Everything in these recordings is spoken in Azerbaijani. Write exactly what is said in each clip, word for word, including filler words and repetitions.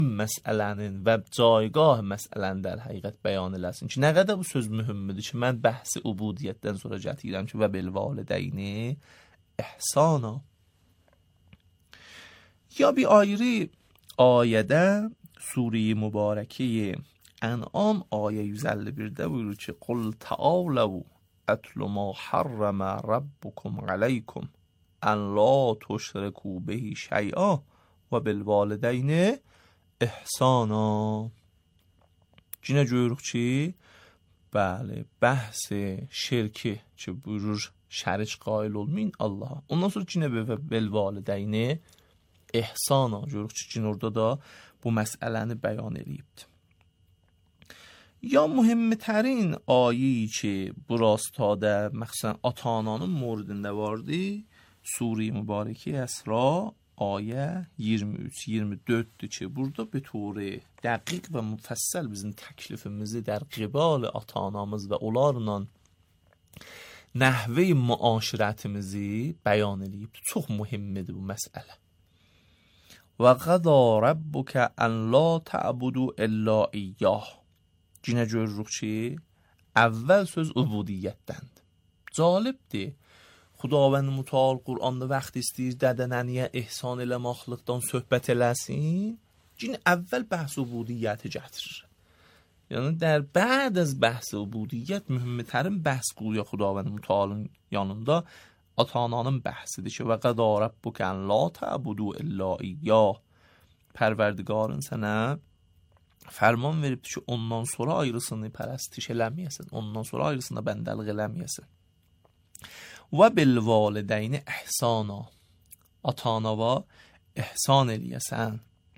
məsələnin və caygah məsələnin در həqiqət bəyan eləsin ki, nə qədər bu söz mühümmidir ki, mən bəhsi ubudiyyətdən sonra gətirirəm ki, və bilvalideyni ihsana. یا bir ayrı ayədə Sure-i Mübarəki En'am ayə yüz əlli birdə buyurur ki, قُلْ تَعَالَوْا أَتْلُ مَا حَرَّمَ رَبُّكُمْ عَلَيْكُمْ أَنْ لَا تُشْرِكُوا بِهِ شَيْئًا وَبِالْوَالِدَيْنِ إِحْسَانًا. Cinə görürük ki, bəli, bəhs şirki ki, buyurur şərik qail olmayın Allaha. Ondan sonra cinə və bilvalideyni ihsana görürük ki, cin orada da bu məsələni bəyan edibdir. Ya mühimtərin ayi ki, bu rastada məxsusən ata-ananın moridində vardı, Sure-i Mübarəki Əsra ayə iyirmi üç iyirmi dörddür ki, burada bir turi dəqiq və müfəssəl bizim təklifimizi در قبال ata-anamız və onlarla nəhvi müaşirətimizi bəyan edib. Çox mühimdir bu məsələ. Və qədə rabbukə ən la tə'budu illə iyyah. Cinə görürük ki, əvvəl söz ubudiyyətdəndir. Calibdir. Xudavənd Mütəal Qur'anda vaxt istəyir dədə-nəniyə ehsan eləməklikdən söhbət eləsin. Cin əvvəl bəhs ubudiyyəti gətirir. Yəni در بعد از بحث ubudiyyət mühimtərin bəhs quluya Xudavənd Mütəalın yanında ata-ananın bəhsidir ki, və qədə rabbukə ən la tə'budu illə iyyah. Pərverdigarın sənə fərman veribdir ki, ondan sonra ayrısını pərəstiş eləməyəsən, ondan sonra ayrısına bəndəlik eləməyəsən. Və bilvalideyni ihsana. Ata-anava ihsan eləyəsən.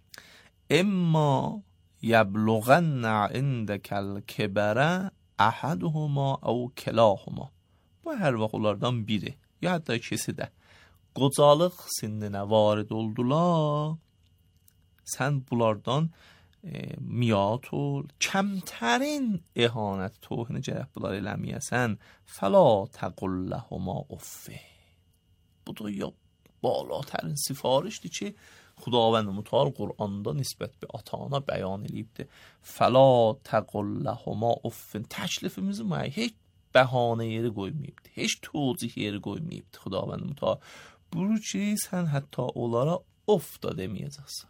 İmma yəbluğənə indəkəl kibərə əhəduhuma əv kilahuma. Bu hər vaxt onlardan biri, ya hətta ikisi də qocalıq sinninə varid oldular, sən bunlardan e, miat ol, kəmtərin ihanət tohini cərəb bunlar eləməyəsən, fəla təqulləhuma uffi. Bu da ya balatərin sifarişdir ki, Xudavənd Mütəal Qur'anda nisbət bir ata-ana bəyan edibdir. Fəla təqulləhuma uffin. Təklifimizi məyə heç bəhanə yeri qoymayıbdır, heç tozih yeri qoymayıbdır Xudavənd Mütəal. Buyurur ki, sən hətta onlara of da deməyəcəksən.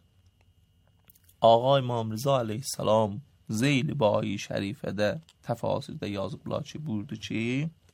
Ağa İmam Rıza aleyhissalam Zeyl-i Bayi Şərifədə təfasirdə yazıblar ki, buyurdu ki,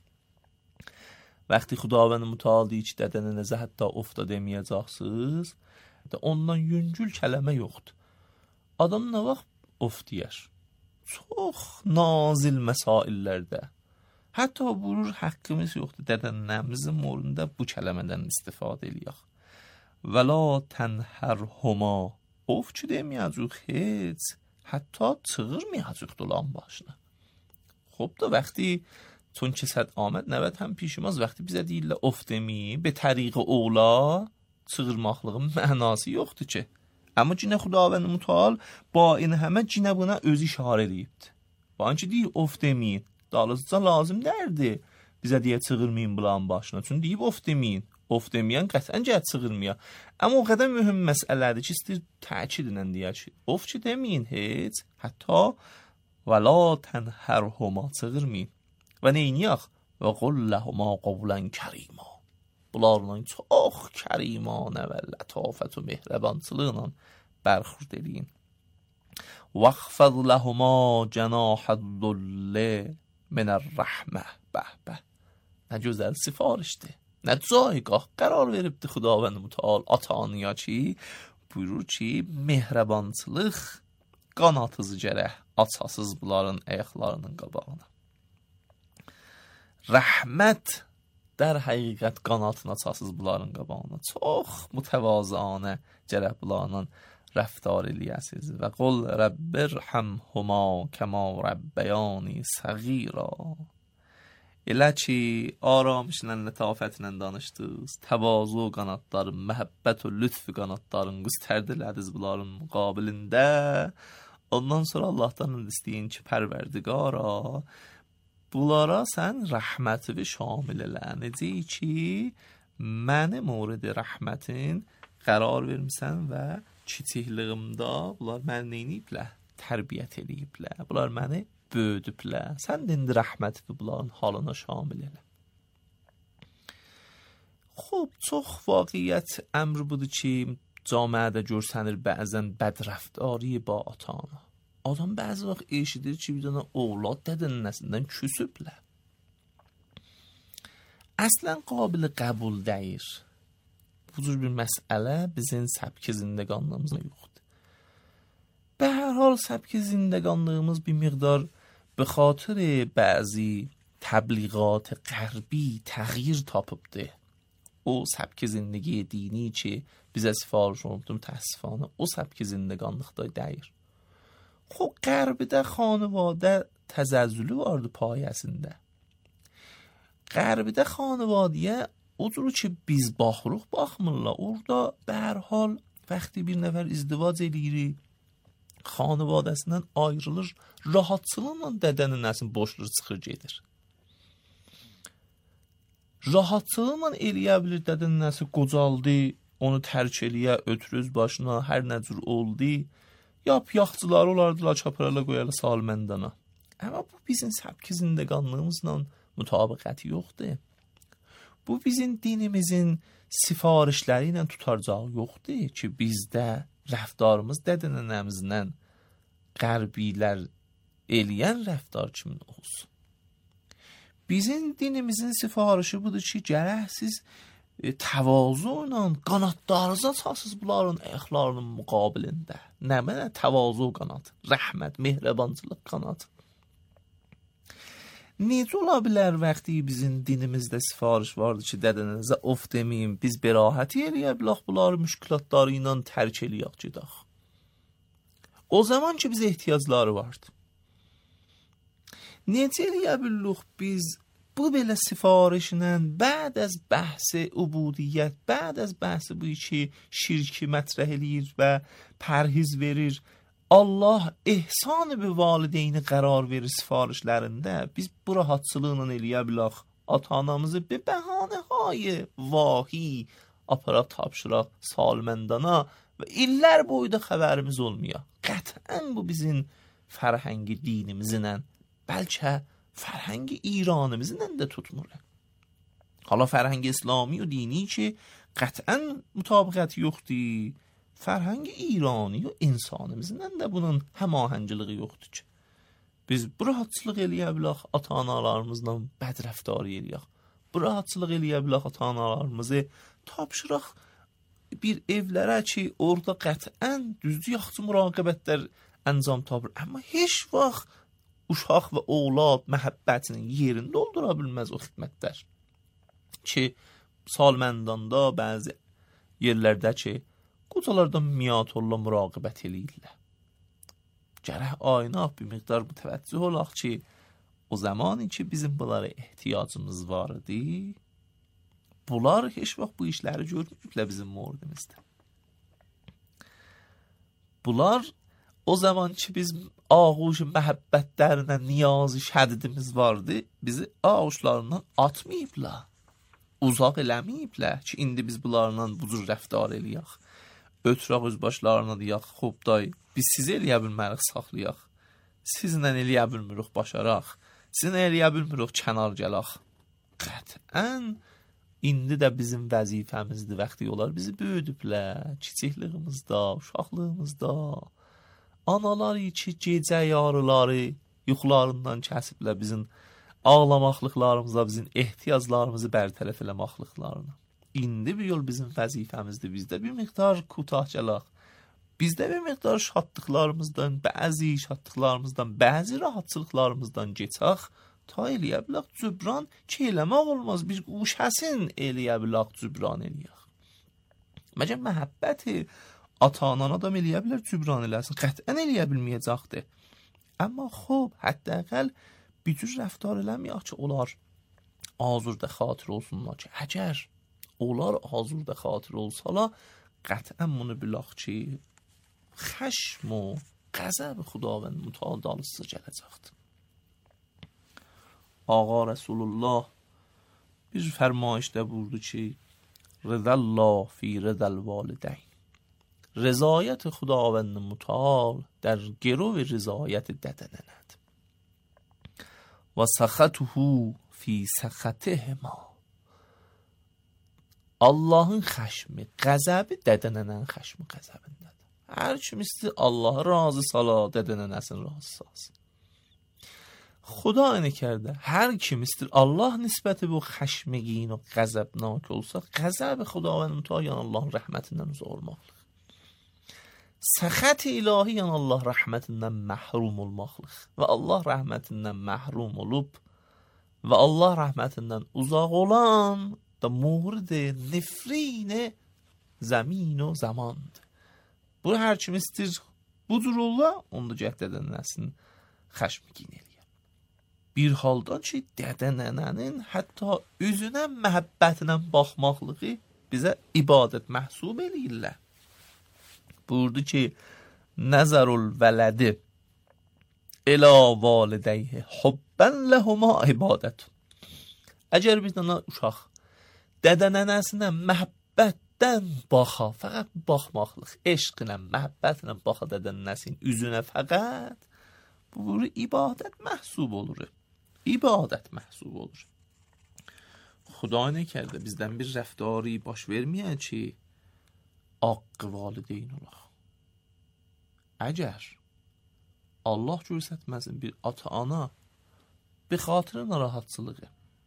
vəqti Xudavənd Mütəal deyir ki, dədənənəzə hətta of da deməyəcəksiniz, ondan yüngül kələmə yoxdur. Adam nə vaxt of deyər? Çox nazil məsaillərdə. Hətta buyurur, haqqımız yoxdur, dədənəmizin morunda bu kələmədən istifadə eləyək. Və la tənhərhuma. Of ki deməyəcək heç, hətta çığırmayacaq dolan başına. Xob da vəqti çون ki səd Ahməd nəvət həm pişimaz, vəqti bizə deyirlər of deməyin, be təriqi oğla çığırmaqlığın mənası yoxdur ki. Amma cinə Xudavənd Mütəal ba in həmə cinə buna özü işarə edibdir. Ba ki deyir of deməyin, dalızca lazım dərdi bizə deyə çığırmayın bulan başına. Çünki deyib of deməyin. Of deməyən qətlən gəl çığırmaya. Amma o qədər mühüm məsələdir ki, istəyir təkid ilə deyək ki, of ki deməyin heç, hətta və la tənhərhuma çığırmayın. Və neyniyək? Və qulləhuma qovlən kərima. Bunlarla çox kərimanə və lətafət və mehrəbançılıqla bərxurd edin. Vəxfəd ləhuma cənahəd-dulli minər-rəhmə. Bəh, bəh. Nə gözəl sifarişdir. Nə caygah qərar veribdir Xudavənd Mütəal ata-anaya ki, buyurur ki, mehrəbançılıq qanatıcı gərək açasız bunların ayaqlarının qabağına. Rəhmət در həqiqət qanatına açasız bunların qabağına. Çox mütəvazıanə gərək bunlarla rəftar eləyəsiniz. Və qul Rəbbirhəmhuma kəma rəbbəyani səğira. Elə ki, aramışla, lətafətlə danışdınız, təvazu qanatların, məhəbbət və lütf qanatların qüstərdilədiniz bunların müqabilində. Ondan sonra Allahdan istəyin ki, pərverdigara, bunlara sən rəhməti şamil elə. Necə ki, məni mورد rəhmətin qərar vermisən və kiçikliyimdə bunlar məni neyniyiblər? Tərbiyyət eləyiblər. Bunlar məni böyüdüblər. Sən də indi rəhmət və bunların halına şamil elə. Xo'p, çox vaqiət əmr budur ki, camiədə görsənir bəzən bədrəftari با ata-ana. Adam bəzi vaxt eşidir ki, bir dənə ovlad dədənin nəsindən küsüblər. Əslən qabil qəbul deyir. Bu cür bir məsələ bizim səbki zindəqanlığımızda yoxdur. Be hər hal səbki zindəqanlığımız bir miqdar به خاطر بعضی تبلیغات غربی تغییر tapıbdı. O səbki zindagi dini ki bizə sifariş olundu mütəəssifانه o səbki zindəqanlıqda deyir. Xo'p, Qərbdə xanvadə təzəzzülü vardı payəsində. Qərbdə xanvadiyə o cür ki biz baxırıq baxmırlar. Orada به هر حال وقتی bir nəfər izdivac eləyir, xanvadəsindən ayrılır, rahatçılıqla dədənin nəsin boşluq çıxır gedir. Rahatçılıqla eləyə bilir dədənin nəsi qocaldı, onu tərk eləyə, ötürüz başına, hər nə cür oldu. Yap yaxçılar olardılar, çaparala qoyarlar salməndana. Amma bu bizim səbki zindəqanlığımızla mütabiqəti yoxdur. Bu bizim dinimizin sifarişləri ilə tutacağı yoxdur ki, bizdə rəftarımız dədənənəmizlə qərbilər eləyən rəftar kimi olsun. Bizim dinimizin sifarişi budur ki, gərək siz e, təvazu ilə qanatlarınızı açasınız bunların əxlarının müqabilində. Nə mənə təvazu qanat, rəhmət, mehribancılıq qanat. Necə ola bilər vəqti bizim dinimizdə sifariş vardı ki, dədənənizə of deməyim, biz berahəti eləyə bilək bunları müşkülatları ilə tərk eləyək gedək. O zaman ki bizə ehtiyacları vardı. Necə eləyə bilirik biz bu belə sifarişlə bəd az bəhsi ubudiyyət, bəd az bəhsi bu ki şirki mətrəh eləyir və pərhiz verir, Allah ehsan bir valideyni qərar verir sifarişlərində, biz bu rahatçılıqla eləyə bilək ata-anamızı bir bəhanə-hay vahi aparaq tapşıraq salməndana və illər boyda xəbərimiz olmuyor. Qətən bu bizim fərhəngi dinimizlə, bəlkə fərhəngi İranımızla da tutmur. Hala fərhəngi İslami و dini ki qətən mütabiqəti yoxdur, fərhəngi İrani و insanımızla da bunun həmahəngiliyi yoxdur ki. Biz bu rahatçılıq eləyə bilək ata-analarımızla bədrəftarı eləyək. Bu rahatçılıq eləyə bilək ata-analarımızı tapşıraq bir evlərə ki, orada qətən düzdür yaxşı müraqibətlər əncam tapır. Amma heç vaxt uşaq və oğlad məhəbbətinin yerini doldura bilməz o xidmətlər. Ki, salməndanda bəzi yerlərdə ki, qocalardan miyatorla müraqibət eləyirlər. Gərək aynaq bir miqdar bu təvəccüh olaq ki, o zamanı ki bizim bunlara ehtiyacımız var idi, bunlar heç vaxt bu işləri görmürüklər bizim mordimizdə. Bunlar o zaman ki biz ağuş məhəbbətlərinə niyazı şədidimiz vardı, bizi ağuşlarından atmayıblar, uzaq eləməyiblər ki, indi biz bunlarla bu cür rəftar eləyək. Ötüraq öz başlarına deyək, xob day, biz sizi eləyə bilmərik saxlayaq, sizlə eləyə bilmirik başaraq, sizlə eləyə bilmirik kənar gələk. Qətən, indi də bizim vəzifəmizdir, vəxti olar bizi böyüdüblər, kiçikliyimizdə, uşaqlığımızda. Analar ki, gecə yarıları yuxularından kəsiblər bizim ağlamaqlıqlarımıza, bizim ehtiyaclarımızı bərtərəf eləmaqlıqlarına. İndi bir yol bizim vəzifəmizdir, bizdə bir miqdar kutah gələk. Bizdə bir miqdar şadlıqlarımızdan, bəzi şadlıqlarımızdan, bəzi rahatçılıqlarımızdan geçək, ta eləyə bilək cübran ki, eləmək olmaz, bir uşəsin eləyə bilək cübran eləyək. Məcəm məhəbbəti ata-anan adam eləyə bilər cübran eləsin, qətən eləyə bilməyəcəkdir. Amma xob, hətta əqəl bir cür rəftar eləməyək ki, onlar azurda xatir olsunlar ki, əgər onlar azurda xatir olsalar, qətən bunu bilək ki, xəşm و qəzəb xudavənd mütəal dalısıza gələcəkdir. Ağa Rəsulullah bir fərmayişdə buyurdu ki, rədəllah fi rədəl valideyn. رضایت خداوند متعال در گرو رضایت ددنند و سخطه فی سخطهما. Allahın xəşmi, qəzəbi dədənənən xəşmi, qəzəbindədir. Hər kim istəyir Allahı razı sala, dədənənəsin razı salsın. Xuda nə kərdə? Hər kim istəyir Allah nisbəti bu xəşmgin və qəzəbnak olsa, qəzəb Xudavənd mütəal yəni Allahın rəhmətindən uzaq olmaqdır. Səxət ilahi yəni Allah rəhmətindən məhrum olmaqdır. Və Allah rəhmətindən məhrum olub və Allah rəhmətindən uzaq olan da مورد نفرین زمین و zamandır. Bu hər kim istəyir budur ola, onda gəh dədənəsin xəşmgin eləyər. Bir halda ki, dədənənənin hətta üzünə məhəbbətinə baxmaqlığı bizə ibadət məhsub eləyirlər. Buyurdu ki, nəzərul vələdi ilə validəyhi hubbən ləhuma ibadət. Əgər bir dənə uşaq dədənənəsinə məhəbbətdən baxa, fəqət baxmaqlıq, eşq ilə, məhəbbət ilə baxa dədənənəsin üzünə fəqət, bu ibadət məhsub olur. İbadət məhsub olur. Xuda nə kərdə bizdən bir rəftari baş verməyən ki, haqqı valideyn olaq. Əgər Allah görsətməsin bir ata-ana bir xatirə narahatçılığı,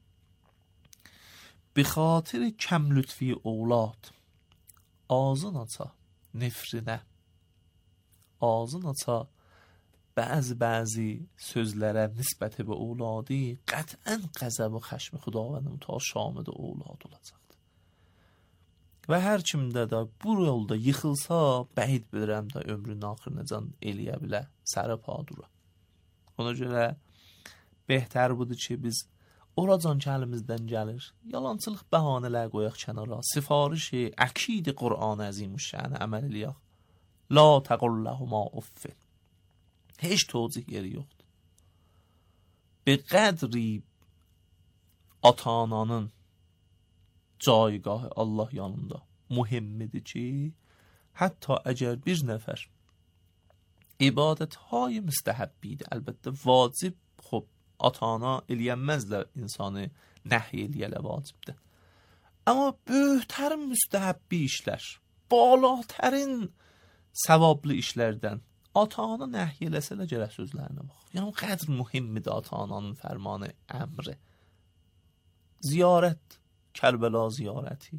به خاطر کم لطفی اولاد ağzın aça nefrinə, ağzın aça bəzi-bəzi sözlərə nisbəti və evladı qətən qəzəb və xəşmi Xudavənd mütəal şamil evlad olacaqdır. Və hər kimdə də bu yolda yıxılsa, bəhid bilirəm də ömrünün axırına can eləyə bilər, sərə padura. Ona görə behter budur ki, biz oracan ki əlimizdən gəlir, yalançılıq bəhanələr qoyaq kənara, sifarişi, əkid Qur'an-ı Əzimüşşəni əməl eləyək. La təqulləhuma uffin. Heç tozih yeri yoxdur. Be qədri ata-ananın caygahı Allah yanında mühimmidir ki, hətta əgər bir nəfər ibadət-hay müstəhəbbidir, əlbəttə vacib, xub, ata-ana eləyənməzlər insanı nəhy eləyələ vacibdir. Amma böyüklərin müstəhəbbi işlər, balatərin səvablı işlərdən ata-ana nəhy eləsələ gərək sözlərinə bax. Yəni qədr mühimmidir ata-ananın fərmanı, əmri. Ziyarət, Kərbəla ziyarəti,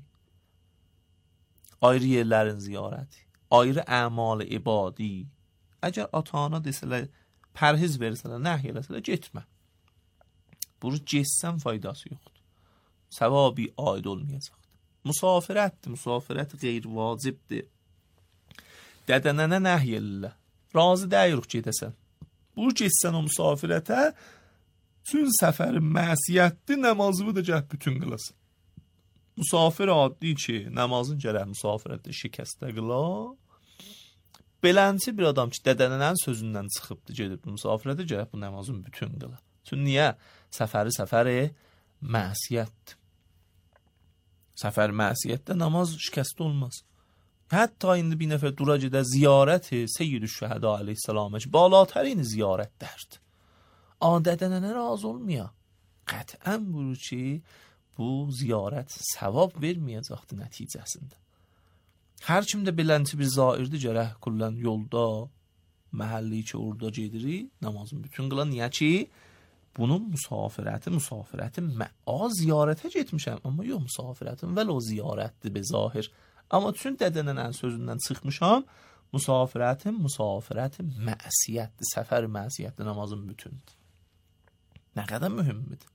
ayrı yerlərin ziyarəti, ayrı əmal-i ibadi. Əgər ata-ana desələr, pərhiz versələr, nəhy eləsələr, getmə. Bunu getsən faydası yoxdur. Səvabi aid olmayacaqdır. Musafirətdir, musafirət qeyri-vacibdir. Dədənənə nəhy eləyirlər. Razı deyirik gedəsən. Bu getsən o musafirətə, üçün səfərin məsiyyətdir, namazını da gəh bütün qılasın. Musafir adli ki, namazın gərək musafirətdə şikəstə qıla. Belənci bir adam ki, dədənənənin sözündən çıxıbdır, gedib musafirətə gərək bu namazın bütün qıla. Çünki niyə? Səfəri səfəri məsiyyətdir. Səfər məsiyyətdə namaz şikəst olmaz. Hətta indi bir nəfər dura gedə ziyarəti Seyyid-ü Şəhəda aleyhissalamə ki, balatərin ziyarətlərdir. Amma dədənənə razı olmaya. Qətən buyurur ki, bu ziyarət səvab verməyəcəkdir nəticəsində. Hər kim də belənci bir zairdir, gərək qullən yolda, məhəlli ki, orada gedirik, namazın bütün qılan. Niyə ki, bunun musafirəti, musafirəti mə'a ziyarətə getmişəm, amma yox musafirətim vəl o ziyarətdir be zahir. Amma çün dədənənən sözündən çıxmışam, musafirətim, musafirətim məsiyyətdir, səfər məsiyyətdir, namazın bütündür. Nə qədər mühümmidir.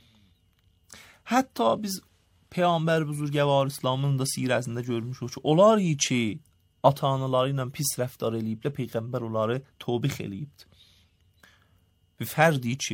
Hətta biz Peyğəmbər Buzurgəvar İslamın da sirəsində görmüşük ki, onlar ki, ata-anaları ilə pis rəftar eləyiblə, Peyğəmbər onları tövbih eləyibdir. Bir fərdi ki,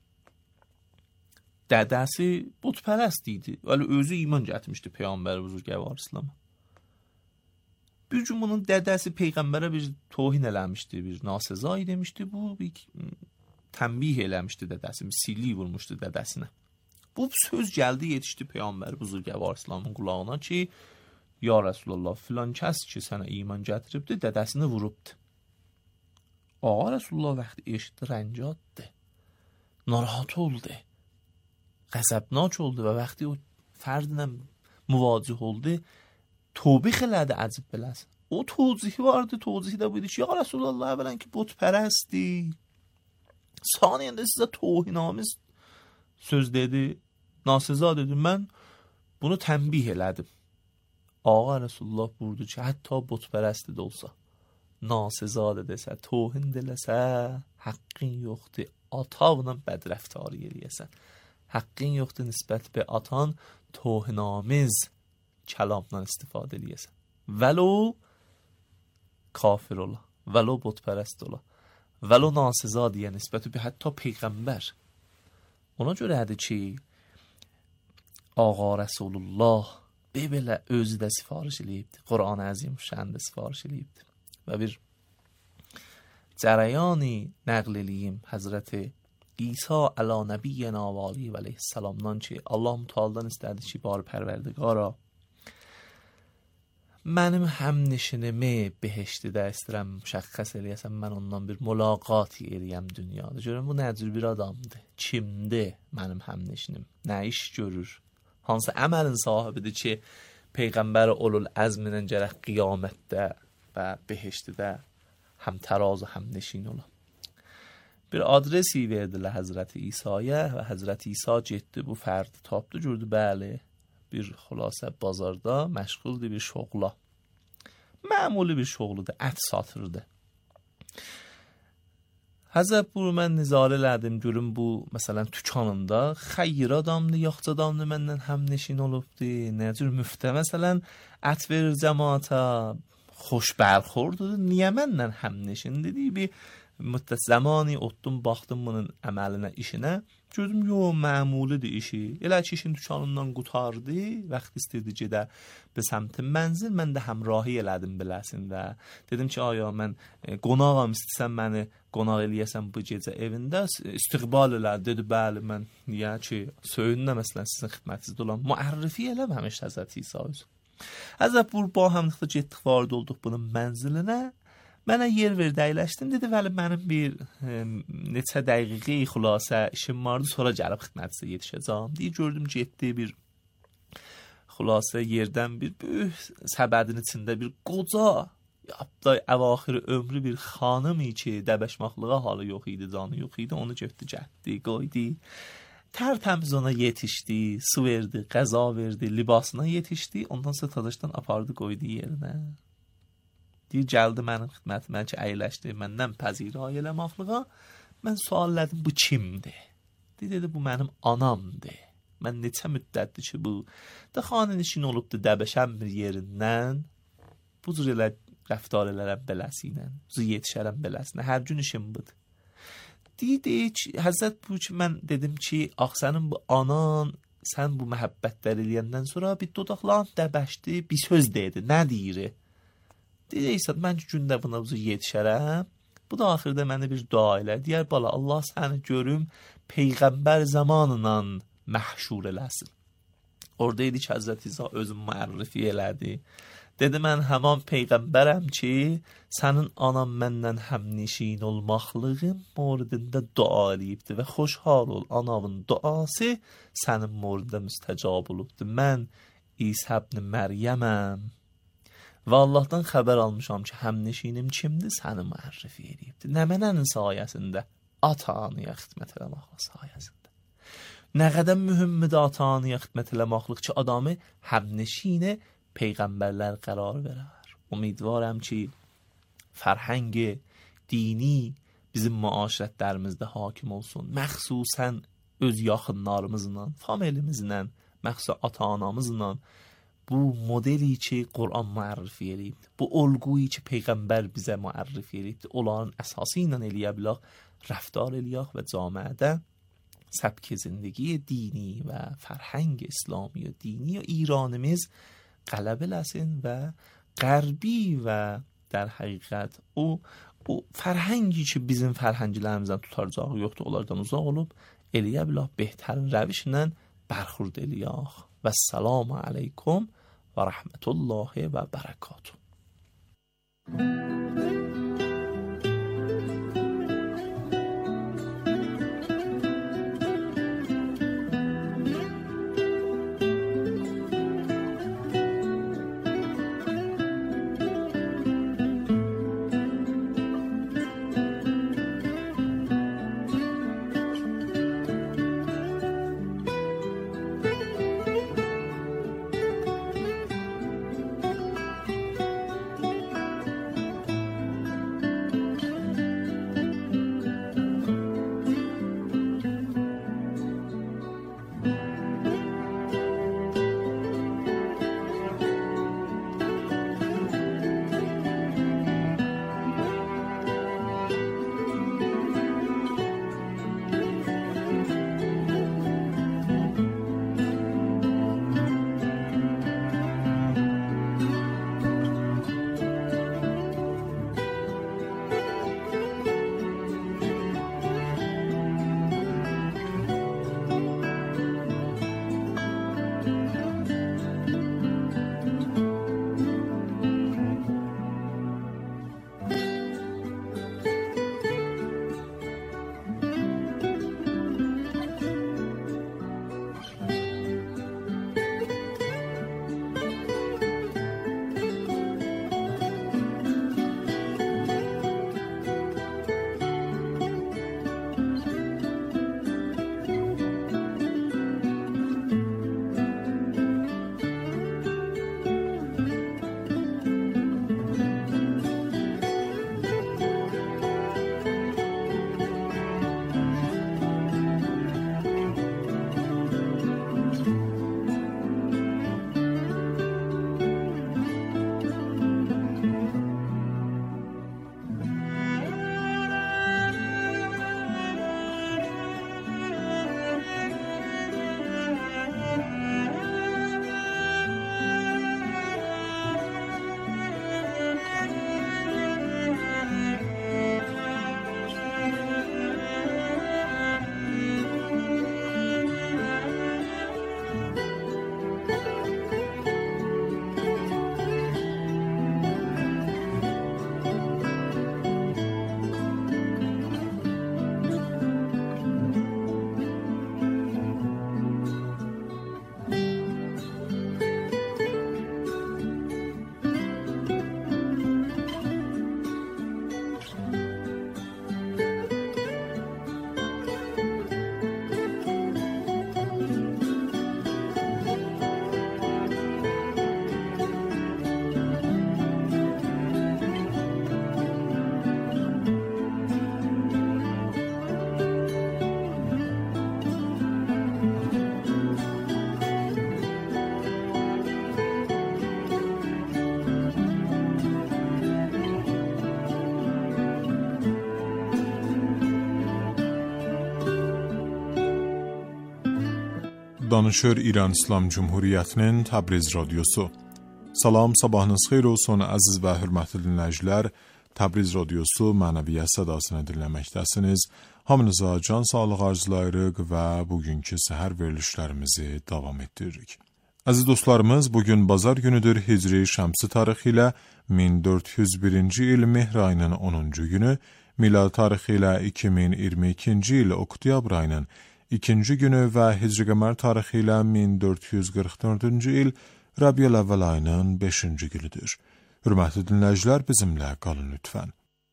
dədəsi butpərəst idi. Vəli özü iman gətirmişdi Peyğəmbər Buzurgəvar İslam'a. Bir gün bunun dədəsi Peyğəmbərə bir tohin eləmişdi, bir nasezai demişdi. Bu bir tənbih eləmişdi dədəsi, bir sili vurmuşdu dədəsinə. Bu söz gəldi, yetişdi Peyğəmbər Buzurgəvar İslamın qulağına ki, ya Rasulullah filan kəs ki sənə iman gətiribdi, dədəsini vurubdu. Ağa Rasulullah vəqti eşitdi, rəncatdı, narahat oldu, qəzəbnak oldu və vəqti o fərdlə müvacih oldu, توبه خیلی عجیب بلست. او توضیحی وارد توضیحی ده بودی که یا رسول الله اولا که بت پرستی، ثانیا da sizə توهین‌آمیز söz dedi, nasıza dedi. Mən bunu tənbih elədim. Ağa Rasulullah buyurdu ki, hətta butpərəsti də olsa, nasıza desə, tohin deləsə, haqqın yoxdur. Atavla bədrəftarı eləyəsən. Haqqın yoxdur nisbət be atan tohinamiz kəlamdan istifadə eləyəsən. Vəlo kafir ola, vəlo butpərəst ola, vəlo nasıza deyə nisbət be hətta peyğəmbər. Ona görədir ki, Ağa Rasulullah belə özü də sifariş eləyibdi. Quran-ı Əzim şəndə sifariş eləyibdi. Və bir cərəyani nəql eləyim Həzrəti İsa əla nəbiyyəna və aleyhi və aleyhissalamdan ki, Allah mütəaldan istədi ki, barı pərverdigara, mənim həmnişinimi behiştidə istəyirəm müşəxəs eləyəsən, mən ondan bir mülaqati eləyəm dünyada. Görün, bu nəcür bir adamdır, kimdir mənim həmnişinim, nə iş görür, hansı əməlin sahibidir ki, Peyğəmbər olul əzminin gərək qiyamətdə və behiştidə həm təraz və həm neşin ola. Bir adresi verdilər Həzrəti İsa'ya və Həzrəti İsa getdi, bu fərdi tapdı, gördü, bəli, bir xülasə bazarda məşğuldur bir şoğla. Məmuli bir şoğludur, ət satırdı. Həzrət buyur, mən nizarə elədim, görüm bu, məsələn, tükanında xeyir adamdır, yaxçı adamdır, məndən həmneşin olubdur, nə cür müftə, məsələn, ət verir cəmaata, xoş bərxordur, niyə məndən həmneşin dedi, bir müddət zamanı otdum, baxdım bunun əməlinə, işinə, gördüm, yox, məmulidir işi, elə ki, işin tükanından qutardı, vəxt istəyirdi gedə bir səmtin mənzil, mən də həmrahi elədim biləsin və dedim ki, aya, mən qonağam, istəsən məni qonaq eləyəsən bu gecə evində, istiqbal elədi, dedi, bəli, mən niyə ki, söyünlə, məsələn, sizin xidmətinizdə olan müərrifi eləməmiş Həzrət İsa özü. Həzrət buyur, ba həmlikdə getdik, varid olduq bunun mənzilinə, mənə yer verdi, əyləşdim, dedi, vəli, mənim bir e, neçə dəqiqi xülasə işim vardı, sonra gəlib xidmətinizə yetişəcəm. Deyir, gördüm, getdi bir xülasə yerdən bir böyük səbədin içində bir qoca, yapda əvaxiri ömrü bir xanım ki, dəbəşmaqlığa halı yox idi, canı yox idi, onu götdü, gətdi, qoydu. Tərtəmiz ona yetişdi, su verdi, qəza verdi, libasına yetişdi, ondan sonra tadaşdan apardı, qoydu yerinə. Deyir, gəldi mənim xidmətimə ki, əyləşdi, məndən pəzirə eləmaqlığa, mən suallədim, bu kimdir? Deyir, dedi, bu mənim anamdır. Mən neçə müddətdir ki, bu da xanın işin olubdur, dəbəşəm bir yerindən, bu cür elə rəftar elərəm beləsi ilə, bu cür yetişərəm beləsinə, hər gün işim budur. Deyir, deyir ki, Həzrət bu ki, mən dedim ki, ax, sənin bu anan, sən bu məhəbbətlər eləyəndən sonra bir dodaqlan dəbəşdi, bir söz deydi, nə deyir? Deyir, İsa, mən ki, gündə buna bu cür yetişərəm, bu da axırda mənə bir dua elə, deyər, bala, Allah səni görüm, Peyğəmbər zamanla məhşur eləsin. Orada idi ki, Həzrət İsa özüm müərrifi elədi. Dedi, mən həman Peyğəmbərəm ki, sənin anam məndən həmnişin olmaqlığın moridində dua eləyibdir və xoşhal ol, anavın duası sənin moridində müstəcab olubdur. Mən İsa ibn Məryəməm və Allahdan xəbər almışam ki, həmnişinim kimdir, səni müərrifi eləyibdir. Nə mənənin sayəsində? Ata-anıya xidmət eləmaqlıq sayəsində. Nə qədər mühümmidir ata-anıya xidmət eləmaqlıq ki, adamı həmnişini Peyğəmbərlər qərar verər. Umidvarəm ki, fərhəng dini bizim müaşirətlərimizdə hakim olsun. Məxsusən öz yaxınlarımızla, familimizlə, məxsusən ata-anamızla bu modeli ki, Quran müərrifi eləyibdir. Bu olguyu ki, Peyğəmbər bizə müərrifi eləyibdir. Onların əsası ilə eləyə bilək, rəftar eləyək və camiədə səbk zindگی dini və fərhəng İslami və dini və İranimiz qələb eləsin və qərbi və در حقیقت او o fərhəngi ki bizim fərhənglərimizdən tutaracağı yoxdur, onlardan uzaq olub eləyə bilək behtarin rəvişlə bərxurd eləyək. Və salamu aleykum و رحمت الله و برکاته. Danışır İran İslam Cumhuriyyətinin Təbriz Radiosu. Salam, sabahınız xeyir olsun əziz və hörmətli dinləyicilər. Təbriz Radiosu mənəviyyət sədasını dinləməkdəsiniz. Hamınıza can sağlıq arzulayırıq və bugünkü səhər verilişlərimizi davam etdiririk. Əziz dostlarımız, bugün bazar günüdür. Hicri şəmsi tarixi ilə min dörd yüz birinci il mehr ayının onuncu günü, milad tarixi ilə iki min iyirmi ikinci il oktyabr ayının ikinci günü və hicri qəmər tarixi ilə min dörd yüz qırx dördüncü il Rəbiyəl əvvəl ayının beşinci günüdür. Hörmətli dinləyicilər, bizimlə qalın lütfən.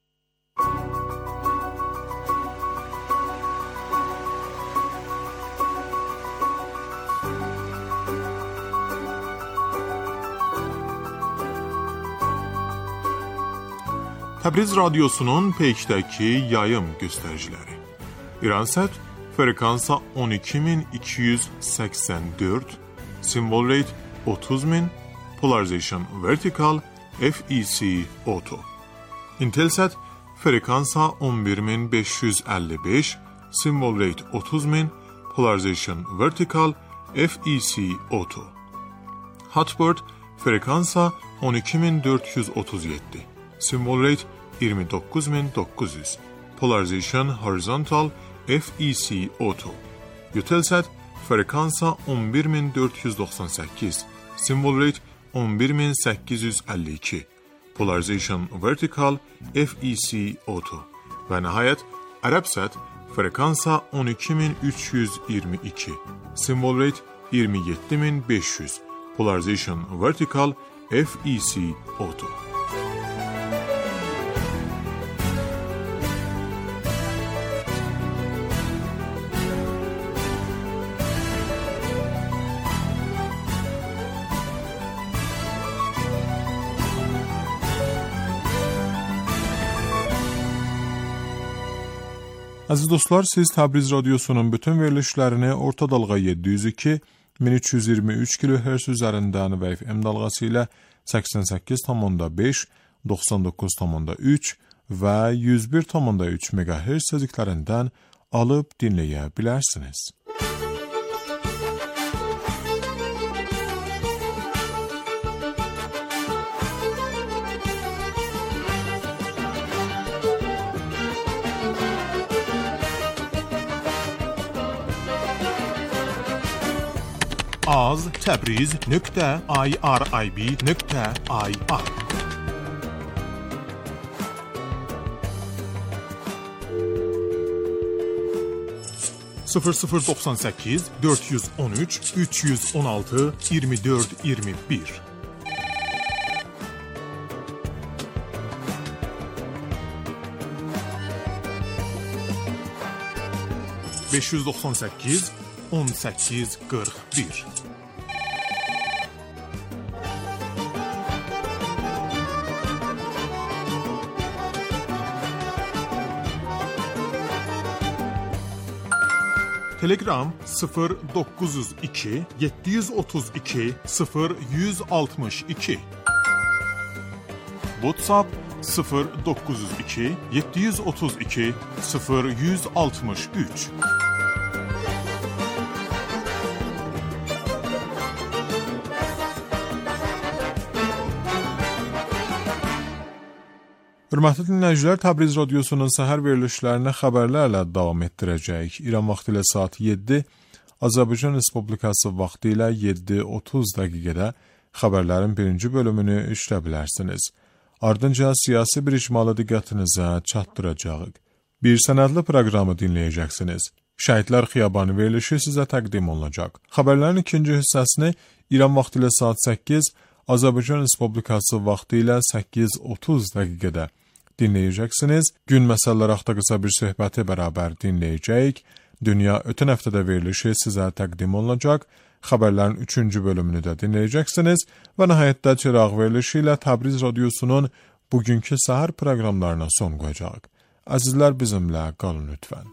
Təbriz Radiosunun peykdəki yayım göstəriciləri. İransat frekansa on iki min iki yüz səksən dörd, symbol rate otuz min, polarization vertical, F E C auto. Intelsat frekansa on bir min beş yüz əlli beş, symbol rate otuz min, polarization vertical, F E C auto. Hotbird frekansa on iki min dörd yüz otuz yeddi, symbol rate iyirmi doqquz min doqquz yüz, polarization horizontal, F E C auto. Eutelsat frekansa on bir min dörd yüz doxsan səkkiz, symbol rate on bir min səkkiz yüz əlli iki, Polarization Vertical F E C Auto və nəhayət Arabsat frekansa on iki min üç yüz iyirmi iki, Symbol Rate iyirmi yeddi min beş yüz, Polarization Vertical F E C Auto. Aziz dostlar, siz Təbriz Radyosu'nun bütün verilişlərini orta dalğa yeddi yüz iki min üç yüz iyirmi üç kilohertz üzərindən və F M dalğası ilə səksən səkkiz tam beş, doxsan doqquz tam üç və yüz bir tam üç megahertz tezliklərindən alıb dinləyə bilərsiniz. az təbriz nöqtə i r i b nöqtə i r sıfır sıfır doxsan səkkiz dörd yüz on üç üç yüz on altı iyirmi dörd iyirmi bir beş yüz doxsan səkkiz on səkkiz qırx bir Telegram sıfır doqquz yüz iki yeddi yüz otuz iki sıfır yüz altmış iki WhatsApp sıfır doqquz yüz iki yeddi yüz otuz iki sıfır yüz altmış üç Hörmətli dinləyicilər, Təbriz Radyosu'nun səhər verilişlərinə xəbərlərlə davam etdirəcəyik. İran vaxtı ilə saat yeddi, Azərbaycan Respublikası vaxtı ilə yeddi otuz dəqiqədə xəbərlərin birinci bölümünü işlə bilərsiniz. Ardınca siyasi bir icmalı diqqətinizə çatdıracağıq. Bir sənədli proqramı dinləyəcəksiniz. Şəhidlər Xiyabanı verilişi sizə təqdim olunacaq. Xəbərlərin ikinci hissəsini İran vaxtı ilə saat səkkiz, Azərbaycan Respublikası vaxtı ilə səkkiz otuz dəqiqədə dinləyəcəksiniz. Gün məsələləri haqqında qısa bir söhbəti bərabər dinləyəcəyik. Dünya ötən həftədə verilişi sizə təqdim olunacaq. Xəbərlərin üçüncü bölümünü də dinləyəcəksiniz və nəhayətdə çıraq verilişi ilə Təbriz Radyosu'nun bugünkü səhər proqramlarına son qoyacaq. Əzizlər, bizimlə qalın lütfən.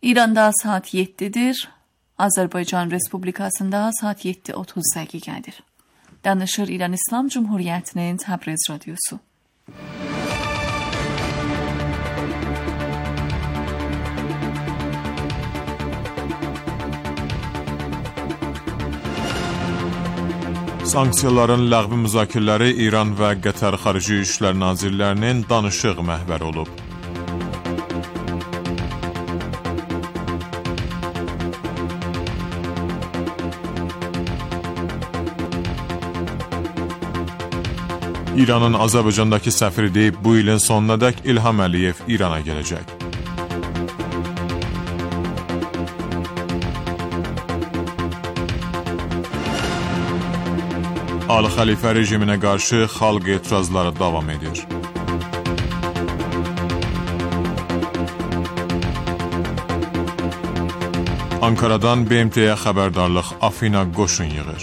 İranda saat yeddidir. Azərbaycan Respublikasında saat yeddi otuz dəqiqədir. Danışır İran İslam Cumhuriyyətinin Təbriz Radyosu. Sanksiyaların ləğvi müzakirələri İran və Qətər Xarici İşlər Nazirlərinin danışıq məhvəri olub. İranın Azərbaycandakı səfiri deyib, bu ilin sonunadək İlham Əliyev İrana gələcək. Ali Xəlifə rejiminə qarşı xalq etirazları davam edir. Ankaradan B M T-yə xəbərdarlıq, Afina qoşun yığır.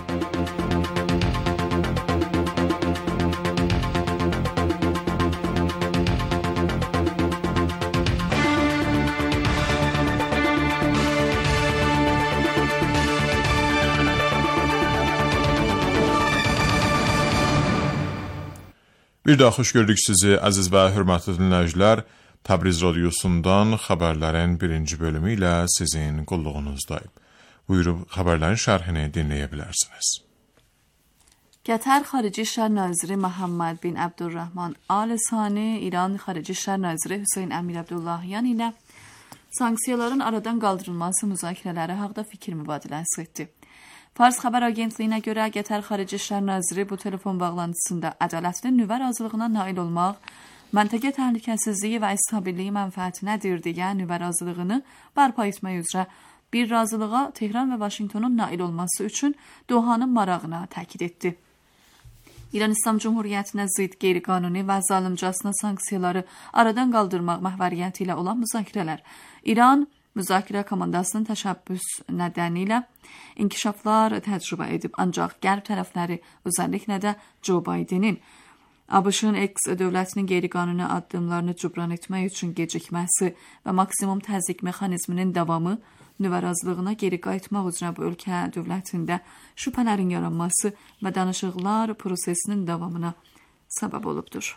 Bir daha xoş gördük sizi, əziz və hörmətli dinləyicilər. Təbriz Radyosundan xəbərlərin birinci bölümü ilə sizin qulluğunuzdayım. Buyurub xəbərlərin şərhini dinləyə bilərsiniz. Qətər Xarici İşlər Naziri Məhəmməd bin Abdurrahman Al Sani, İran Xarici İşlər Naziri Hüseyn Əmir Abdullahyan ilə sanksiyaların aradan qaldırılması müzakirələri haqqında fikir mübadiləsi etdi. Fars xəbər agentliyinə görə Qətər Xarici İşlər Naziri bu telefon bağlantısında ədalətli nüvə razılığına nail olmaq, məntəqə təhlükəsizliyi və stabilliyi mənfəətinədir deyə nüvə razılığını bərpa etmək üzrə bir razılığa Tehran və Vaşinqtonun nail olması üçün Dohanın marağına təkid etdi. İran İslam Cumhuriyyətinə zid, qeyri-qanuni və zalımcasına sanksiyaları aradan qaldırmaq məhvəriyyəti ilə olan müzakirələr İran müzakirə komandasının təşəbbüs nədəni ilə inkişaflar təcrübə edib, ancaq qərb tərəfləri, özəlliklə də Joe Bidenin ABŞ-ın X dövlətinin qeyri-qanuni addımlarını cübran etmək üçün gecikməsi və maksimum təzyiq mexanizminin davamı nüvə razılığına geri qayıtmaq üzrə bu ölkə dövlətində şübhələrin yaranması və danışıqlar prosesinin davamına səbəb olubdur.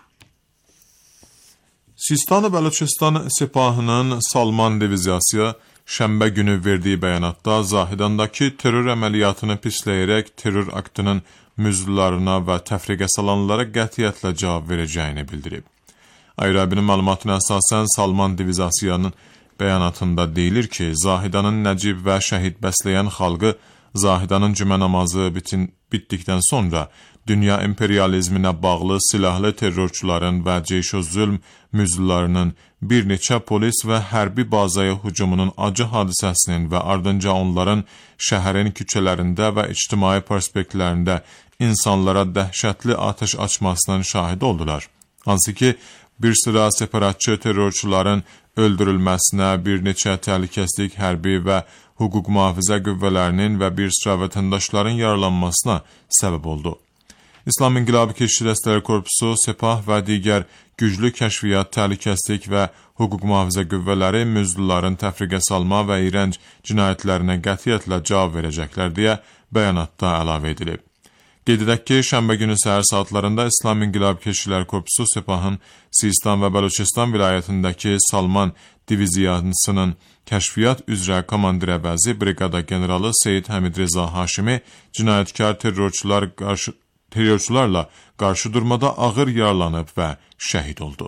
Sistan-ı Bəluçistan Sepahının Salman diviziyası şənbə günü verdiyi bəyanatda Zahidandakı terror əməliyyatını pisləyərək terror aktının müzullarına və təfriqə salanlara qətiyyətlə cavab verəcəyini bildirib. Ayrabinin məlumatına əsasən Salman diviziyasının bəyanatında deyilir ki, Zahidanın nəcib və şəhid bəsləyən xalqı Zahidanın cümə namazı bitin, bitdikdən sonra dünya imperializminə bağlı silahlı terrorçuların və ceyş-o-zülm müzullarının bir neçə polis və hərbi bazaya hücumunun acı hadisəsinin və ardınca onların şəhərin küçələrində və ictimai prospektlərində insanlara dəhşətli atəş açmasının şahidi oldular. Hansı ki, bir sıra separatçı terrorçuların öldürülməsinə, bir neçə təhlükəsizlik, hərbi və hüquq mühafizə qüvvələrinin və bir sıra vətəndaşların yaralanmasına səbəb oldu. İslam İnqilabı Keşikçi Dəstələri Korpusu, Sepah və digər güclü kəşfiyyat, təhlükəsizlik və hüquq mühafizə qüvvələri müzulların təfriqə salma və iyrənc cinayətlərinə qətiyyətlə cavab verəcəklər deyə bəyanatda əlavə edilib. Qeyd edək ki, şənbə günü səhər saatlarında İslam İnqilabı Keşikçilər Korpusu Sepahın Sistan və Bəluçistan vilayətindəki Salman diviziyasının kəşfiyyat üzrə komandir əvəzi briqada generalı Seyid Həmid Reza Haşimi cinayətkar terrorçular qarşı terrorçularla qarşı durmada ağır yaralanıb və şəhid oldu.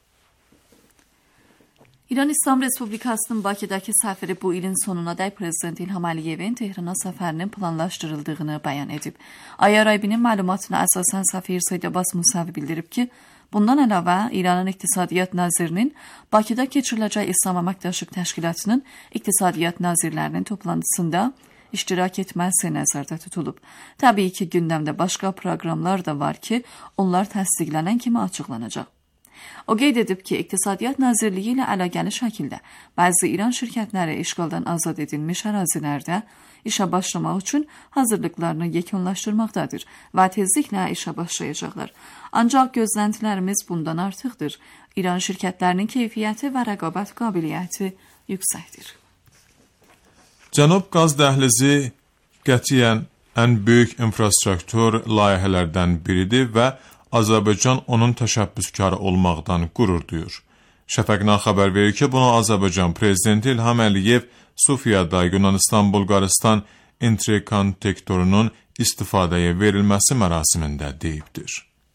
İran İslam Respublikasının Bakıdakı səfiri bu ilin sonunadək Prezident İlham Əliyevin Tehrana səfərinin planlaşdırıldığını bəyan edib. Ayaraybi'nin məlumatına əsasən səfir Seyyid Abbas Musavi bildirib ki, bundan əlavə İranın İqtisadiyyat Nazirinin Bakıda keçiriləcək İslam Əməkdaşlıq Təşkilatının İqtisadiyyat Nazirlərinin toplantısında iştirak etməsi nəzərdə tutulub. Təbii ki, gündəmdə başqa proqramlar da var ki, onlar təsdiqlənən kimi açıqlanacaq. O qeyd edib ki, İqtisadiyyat Nazirliyi ilə əlaqəli şəkildə bəzi İran şirkətləri işğaldan azad edilmiş ərazilərdə işə başlamaq üçün hazırlıqlarını yekunlaşdırmaqdadır və tezliklə işə başlayacaqlar. Ancaq gözləntilərimiz bundan artıqdır. İran şirkətlərinin keyfiyyəti və rəqabət qabiliyyəti yüksəkdir. Cənub qaz dəhlizi qətiyyən ən böyük infrastruktur layihələrdən biridir və Azərbaycan onun təşəbbüskarı olmaqdan qürur duyur. Şəfəqnan xəbər verir ki, bunu Azərbaycan prezidenti İlham Əliyev Sofiyada Yunanistan-Bulqaristan interkonnektorunun istifadəyə verilməsi mərasimində deyibdir.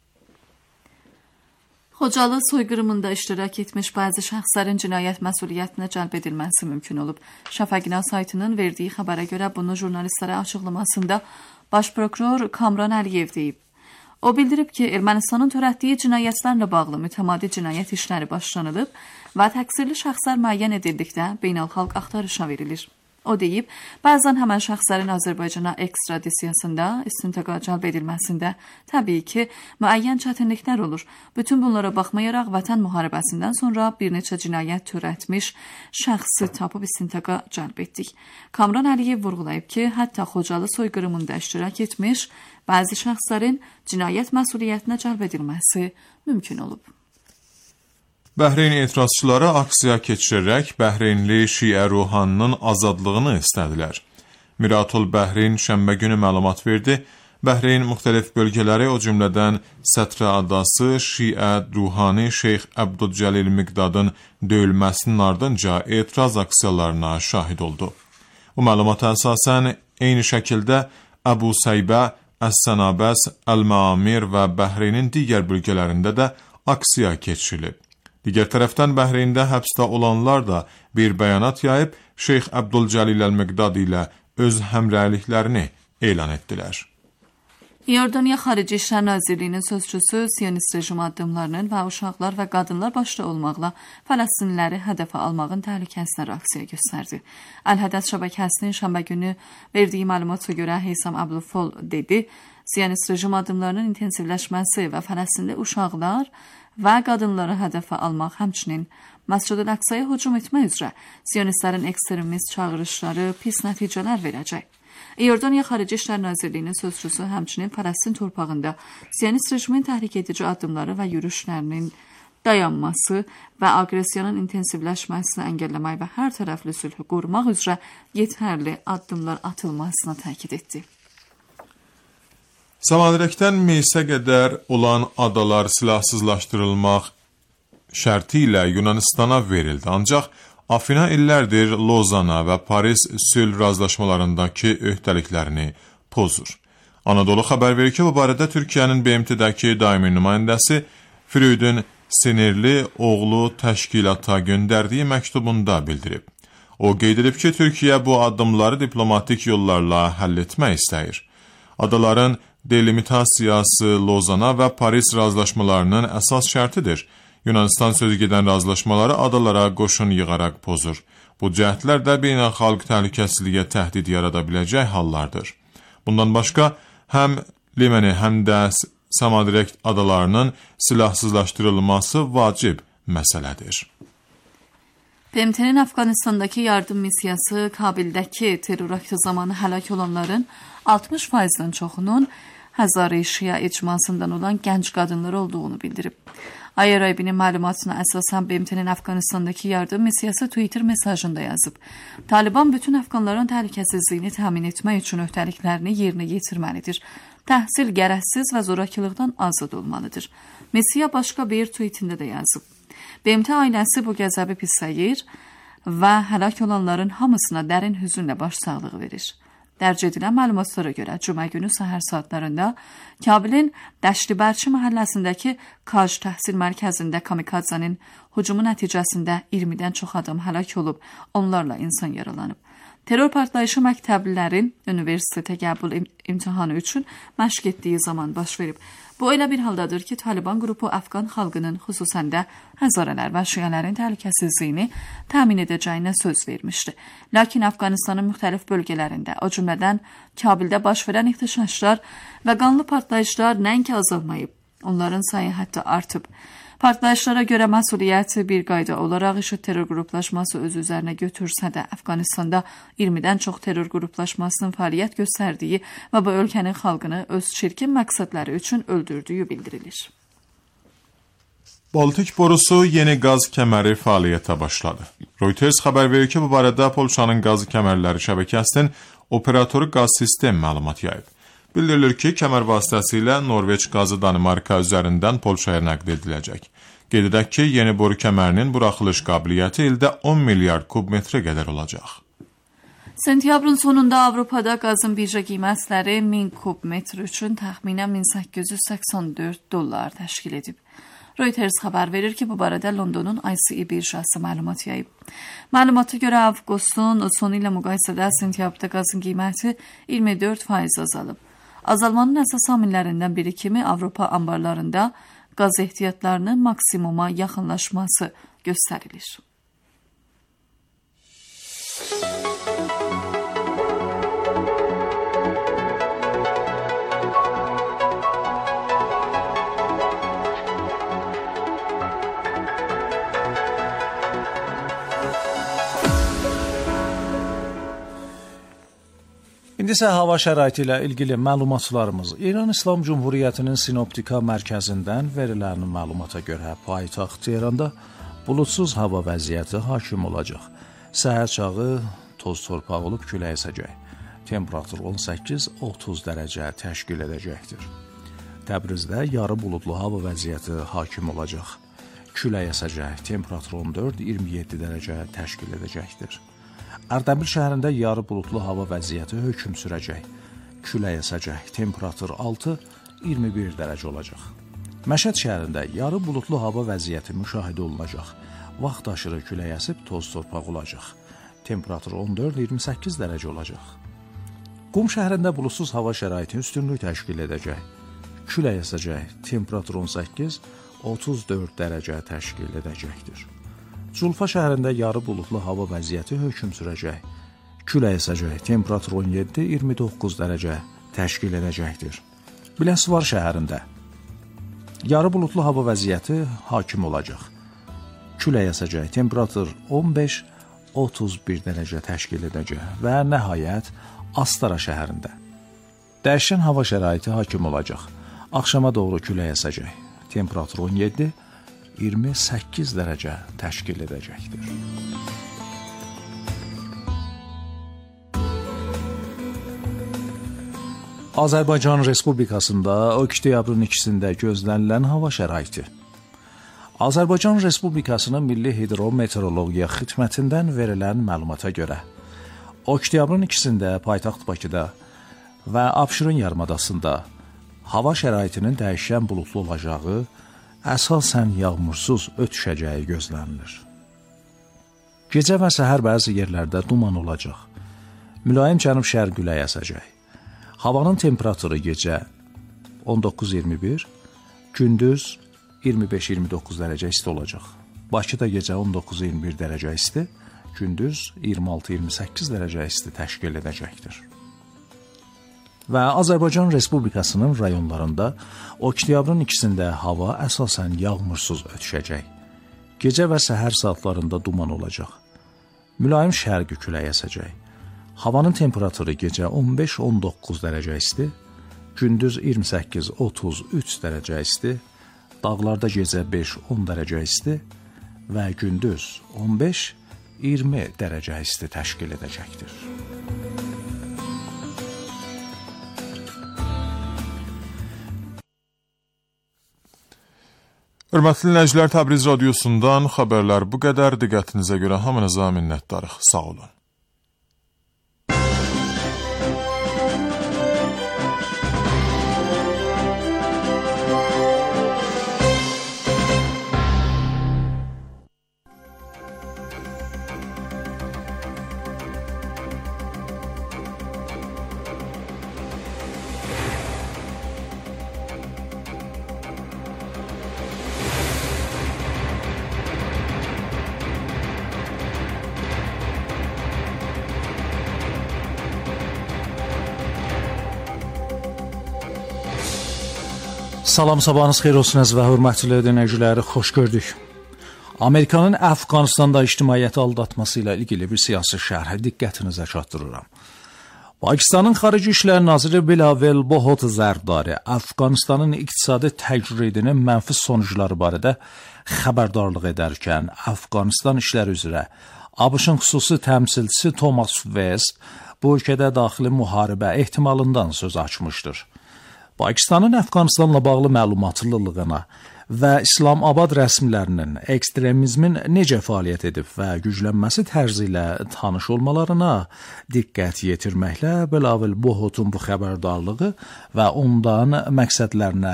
Xocalı soyqırımında iştirak etmiş bəzi şəxslərin cinayət məsuliyyətinə cəlb edilməsi mümkün olub. Şəfəqina saytının verdiyi xəbərə görə bunu jurnalistlərə açıqlamasında baş prokuror Kamran Əliyev deyib. O bildirib ki, Ermənistanın törətdiyi cinayətlərlə bağlı mütəmadi cinayət işləri başlanılıb və təqsirli şəxslər müəyyən edildikdə beynəlxalq axtarışa verilir. O deyib, bəzən həmən şəxslərin Azərbaycana ekstradisiyasında, istintaqa cəlb edilməsində təbii ki, müəyyən çətinliklər olur. Bütün bunlara baxmayaraq vətən müharibəsindən sonra bir neçə cinayət törətmiş şəxsi tapıb istintaqa cəlb etdik. Kamran Əliyev vurğulayıb ki, hətta Xocalı soyqırımında iştirak etmiş bəzi şəxslərin cinayət məsuliyyətinə cəlb edilməsi mümkün olub. Bəhreyn etirazçıları aksiya keçirərək Bəhreynli Şiə ruhanının azadlığını istədilər. Miratul Bəhreyn şənbə günü məlumat verdi. Bəhreyn müxtəlif bölgələri, o cümlədən Sətrə adası Şiə ruhani Şeyx Əbdülcəlil Miqdadın döyülməsinin ardınca etiraz aksiyalarına şahid oldu. Bu məlumata əsasən eyni şəkildə Əbu Səybə, Əs-Sənabəs, Əl-Məamir və Bəhreynin digər bölgələrində də aksiya keçirilib. Digər tərəfdən Bəhreyndə həbsdə olanlar da bir bəyanat yayıb Şeyx Əbdülcəlil Əl-Miqdad ilə öz həmrəyliklərini elan etdilər. İordaniya Xarici İşlər Nazirliyinin sözçüsü Siyonist rejim addımlarının və uşaqlar və qadınlar başda olmaqla Fələstinliləri hədəfə almağın təhlükəsinə reaksiya göstərdi. Əl-Hədəs şəbəkəsinin şənbə günü verdiyi məlumata görə Heysam Əbülfol dedi, Siyonist rejim addımlarının intensivləşməsi və Fələstinli uşaqlar və qadınları hədəfə almaq, həmçinin Məscid-ül Əqsaya hücum etmək üzrə Siyonistlərin ekstremist çağırışları pis nəticələr verəcək. İordaniya Xarici İşlər Nazirliyinin sözçüsü həmçinin Fələstin torpağında Siyonist rejimin təhrik edici addımları və yürüşlərinin dayanması və aqressiyanın intensivləşməsini əngəlləmək və hər tərəfli sülhü qorumaq üzrə yetərli addımlar atılmasına təkid etdi. Samadrəkdən Meysə qədər olan adalar silahsızlaşdırılmaq şərti ilə Yunanistana verildi. Ancaq Afina illərdir Lozana və Paris sülh razılaşmalarındakı öhdəliklərini pozur. Anadolu xəbər verir ki, bu barədə Türkiyənin B M T-dəki daimi nümayəndəsi Firudun Sinirli oğlu təşkilata göndərdiyi məktubunda bildirib. O qeyd edib ki, Türkiyə bu addımları diplomatik yollarla həll etmək istəyir. Adaların delimitasiyası Lozana və Paris razılaşmalarının əsas şərtidir. Yunanistan sözü gedən razılaşmaları adalara qoşun yığaraq pozur. Bu cəhdlər də beynəlxalq təhlükəsizliyə təhdid yarada biləcək hallardır. Bundan başqa, həm Liməni, həm də Samadrək adalarının silahsızlaşdırılması vacib məsələdir. B M T-nin Afqanistandakı yardım missiyası Kabildəki terror aktı zamanı həlak olanların altmış faizdən çoxunun Həzari Şia icmasından olan gənc qadınlar olduğunu bildirib. I R I B-nin məlumatına əsasən B M T-nin Afqanistandakı yardım missiyası Twitter mesajında yazıb. Taliban bütün Afqanların təhlükəsizliyini təmin etmək üçün öhdəliklərini yerinə yetirməlidir. Təhsil gərəzsiz və zorakılıqdan azad olmalıdır. Missiya başqa bir tweetində də yazıb. B M T ailəsi bu qəzəbi pisəyir və həlak olanların hamısına dərin hüzünlə başsağlığı verir. Dərc edilən məlumatlara görə cümə günü səhər saatlarında Kabilin Dəştibərçi məhəlləsindəki Kaj təhsil mərkəzində kamikadzenin hücumu nəticəsində iyirmidən çox adam həlak olub, onlarla insan yaralanıb. Terror partlayışı məktəblilərin universitetə qəbul imtihanı üçün məşq etdiyi zaman baş verib. Bu elə bir haldadır ki, Taliban qrupu Afqan xalqının, xüsusən də Həzarələr və Şiələrin təhlükəsizliyini təmin edəcəyinə söz vermişdi. Lakin Afqanistanın müxtəlif bölgələrində, o cümlədən Kabildə baş verən ixtişaşlar və qanlı partlayışlar nəinki azalmayıb, onların sayı hətta artıb. Partlayışlara görə məsuliyyəti bir qayda olaraq IŞİD terror qruplaşması öz üzərinə götürsə də Afqanistanda iyirmidən çox terror qruplaşmasının fəaliyyət göstərdiyi və bu ölkənin xalqını öz çirkin məqsədləri üçün öldürdüyü bildirilir. Baltik borusu yeni qaz kəməri fəaliyyətə başladı. Reuters xəbər verir ki, bu barədə Polşanın qaz kəmərləri şəbəkəsinin operatoru qaz sistem məlumat yayıb. Bildirilir ki, kəmər vasitəsilə Norveç qazı Danimarka üzərindən Polşaya nəql ediləcək. Qeyd edək ki, yeni boru kəmərinin buraxılış qabiliyyəti ildə on milyard kubmetrə qədər olacaq. Sentyabrın sonunda Avropada qazın birja qiymətləri min kubmetr üçün təxminən min səkkiz yüz səksən dörd dollar təşkil edib. Reuters xəbər verir ki, bu barədə Londonun I C E birjası məlumat yayıb. Məlumata görə avqustun sonu ilə müqayisədə sentyabrda qazın qiyməti iyirmi dörd faiz azalıb. Azalmanın əsas amillərindən biri kimi Avropa anbarlarında qaz ehtiyatlarının maksimuma yaxınlaşması göstərilir. İndi isə hava şəraiti ilə ilgili məlumatlarımız İran İslam Cumhuriyyətinin Sinoptika mərkəzindən verilən məlumata görə paytaxt Tehranda buludsuz hava vəziyyəti hakim olacaq. Səhər çağı toz torpaq olub külək əsəcək. Temperatur on səkkiz otuz dərəcə təşkil edəcəkdir. Təbrizdə yarı buludlu hava vəziyyəti hakim olacaq. Külək əsəcək. Temperatur on dörd iyirmi yeddi dərəcə təşkil edəcəkdir. Ərdəbil şəhərində yarı buludlu hava vəziyyəti hökm sürəcək. Külək əsəcək. Temperatur altı iyirmi bir dərəcə olacaq. Məşəd şəhərində yarı buludlu hava vəziyyəti müşahidə olunacaq. Vaxt aşırı külək əsib toz torpaq olacaq. Temperatur on dörd iyirmi səkkiz dərəcə olacaq. Qum şəhərində buludsuz hava şəraiti üstünlük təşkil edəcək. Külək əsəcək. Temperatur on səkkiz otuz dörd dərəcə təşkil edəcəkdir. Culfa şəhərində yarı buludlu hava vəziyyəti hökm sürəcək. Külək əsəcək. Temperatur on yeddi iyirmi doqquz dərəcə təşkil edəcəkdir. Biləsuvar şəhərində yarı buludlu hava vəziyyəti hakim olacaq. Külək əsəcək. Temperatur on beş otuz bir dərəcə təşkil edəcək. Və nəhayət Astara şəhərində dəyişən hava şəraiti hakim olacaq. Axşama doğru külək əsəcək. Temperatur on yeddi iyirmi səkkiz dərəcə təşkil edəcəkdir. Azərbaycan Respublikasında oktyabrın ikisində gözlənilən hava şəraiti. Azərbaycan Respublikasının Milli Hidrometeorologiya Xidmətindən verilən məlumata görə oktyabrın ikisində paytaxt Bakıda və Abşeron yarımadasında hava şəraitinin dəyişən buludlu olacağı, əsasən yağmursuz ötüşəcəyi gözlənilir. Gecə və səhər bəzi yerlərdə duman olacaq. Mülayim cənub-şərq küləyi əsəcək. Havanın temperaturu gecə on doqquz iyirmi bir, gündüz iyirmi beş iyirmi doqquz dərəcə isti olacaq. Bakıda gecə on doqquz iyirmi bir dərəcə isti, gündüz iyirmi altı iyirmi səkkiz dərəcə isti təşkil edəcəkdir. Və Azərbaycan Respublikasının rayonlarında oktyabrın ikisində hava əsasən yağmursuz ötüşəcək. Gecə və səhər saatlarında duman olacaq. Mülayim şərqi külək əsəcək. Havanın temperaturu gecə on beş on doqquz dərəcə isti, gündüz iyirmi səkkiz otuz üç dərəcə isti, dağlarda gecə beş on dərəcə isti və gündüz on beş iyirmi dərəcə isti təşkil edəcəkdir. Hörmətli dinləyicilər, Təbriz radiosundan xəbərlər bu qədər. Diqqətinizə görə hamınıza minnətdarıq. Sağ olun. Salam, sabahınız xeyir olsun əziz və hörmətli dinləyiciləri, xoş gördük. Amerikanın Əfqanistanda ictimaiyyəti aldatması ilə ilgili bir siyasi şərhə diqqətinizə çatdırıram. Pakistanın Xarici İşlər Naziri Bilavel Bhutto Zardari Əfqanistanın iqtisadi təcridinin mənfi sonuçları barədə xəbərdarlıq edərkən Əfqanistan işləri üzrə ABŞ-ın xüsusi təmsilçisi Thomas West bu ölkədə daxili müharibə ehtimalından söz açmışdır. Pakistanın Əfqanistanla bağlı məlumatlılığına və İslamabad rəsmilərinin ekstremizmin necə fəaliyyət edib və güclənməsi tərzi ilə tanış olmalarına diqqət yetirməklə Bilavel Bhuttun bu xəbərdarlığı və ondan məqsədlərinə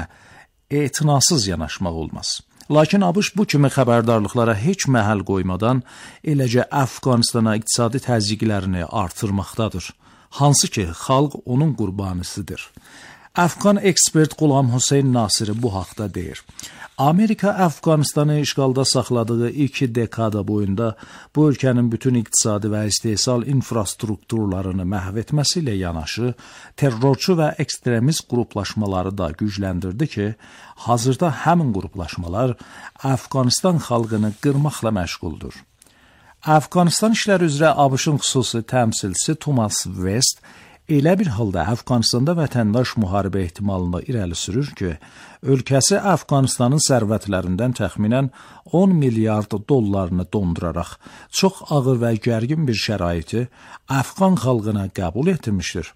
etinasız yanaşmaq olmaz. Lakin ABŞ bu kimi xəbərdarlıqlara heç məhəl qoymadan eləcə Əfqanistana iqtisadi təzyiqlərini artırmaqdadır, hansı ki, xalq onun qurbanısıdır. Əfqan ekspert Qulam Hüseyn Nasiri bu haqda deyir. Amerika Əfqanistanı işğalda saxladığı iki dekada boyunda bu ölkənin bütün iqtisadi və istehsal infrastrukturlarını məhv etməsi ilə yanaşı, terrorçu və ekstremist qruplaşmaları da gücləndirdi ki, hazırda həmin qruplaşmalar Əfqanistan xalqını qırmaqla məşğuldur. Əfqanistan işləri üzrə ABŞ-ın xüsusi təmsilçisi Thomas West elə bir halda Əfqanistanda vətəndaş müharibə ehtimalını irəli sürür ki, ölkəsi Əfqanistanın sərvətlərindən təxminən on milyard dollarını donduraraq çox ağır və gərgin bir şəraiti Əfqan xalqına qəbul etmişdir.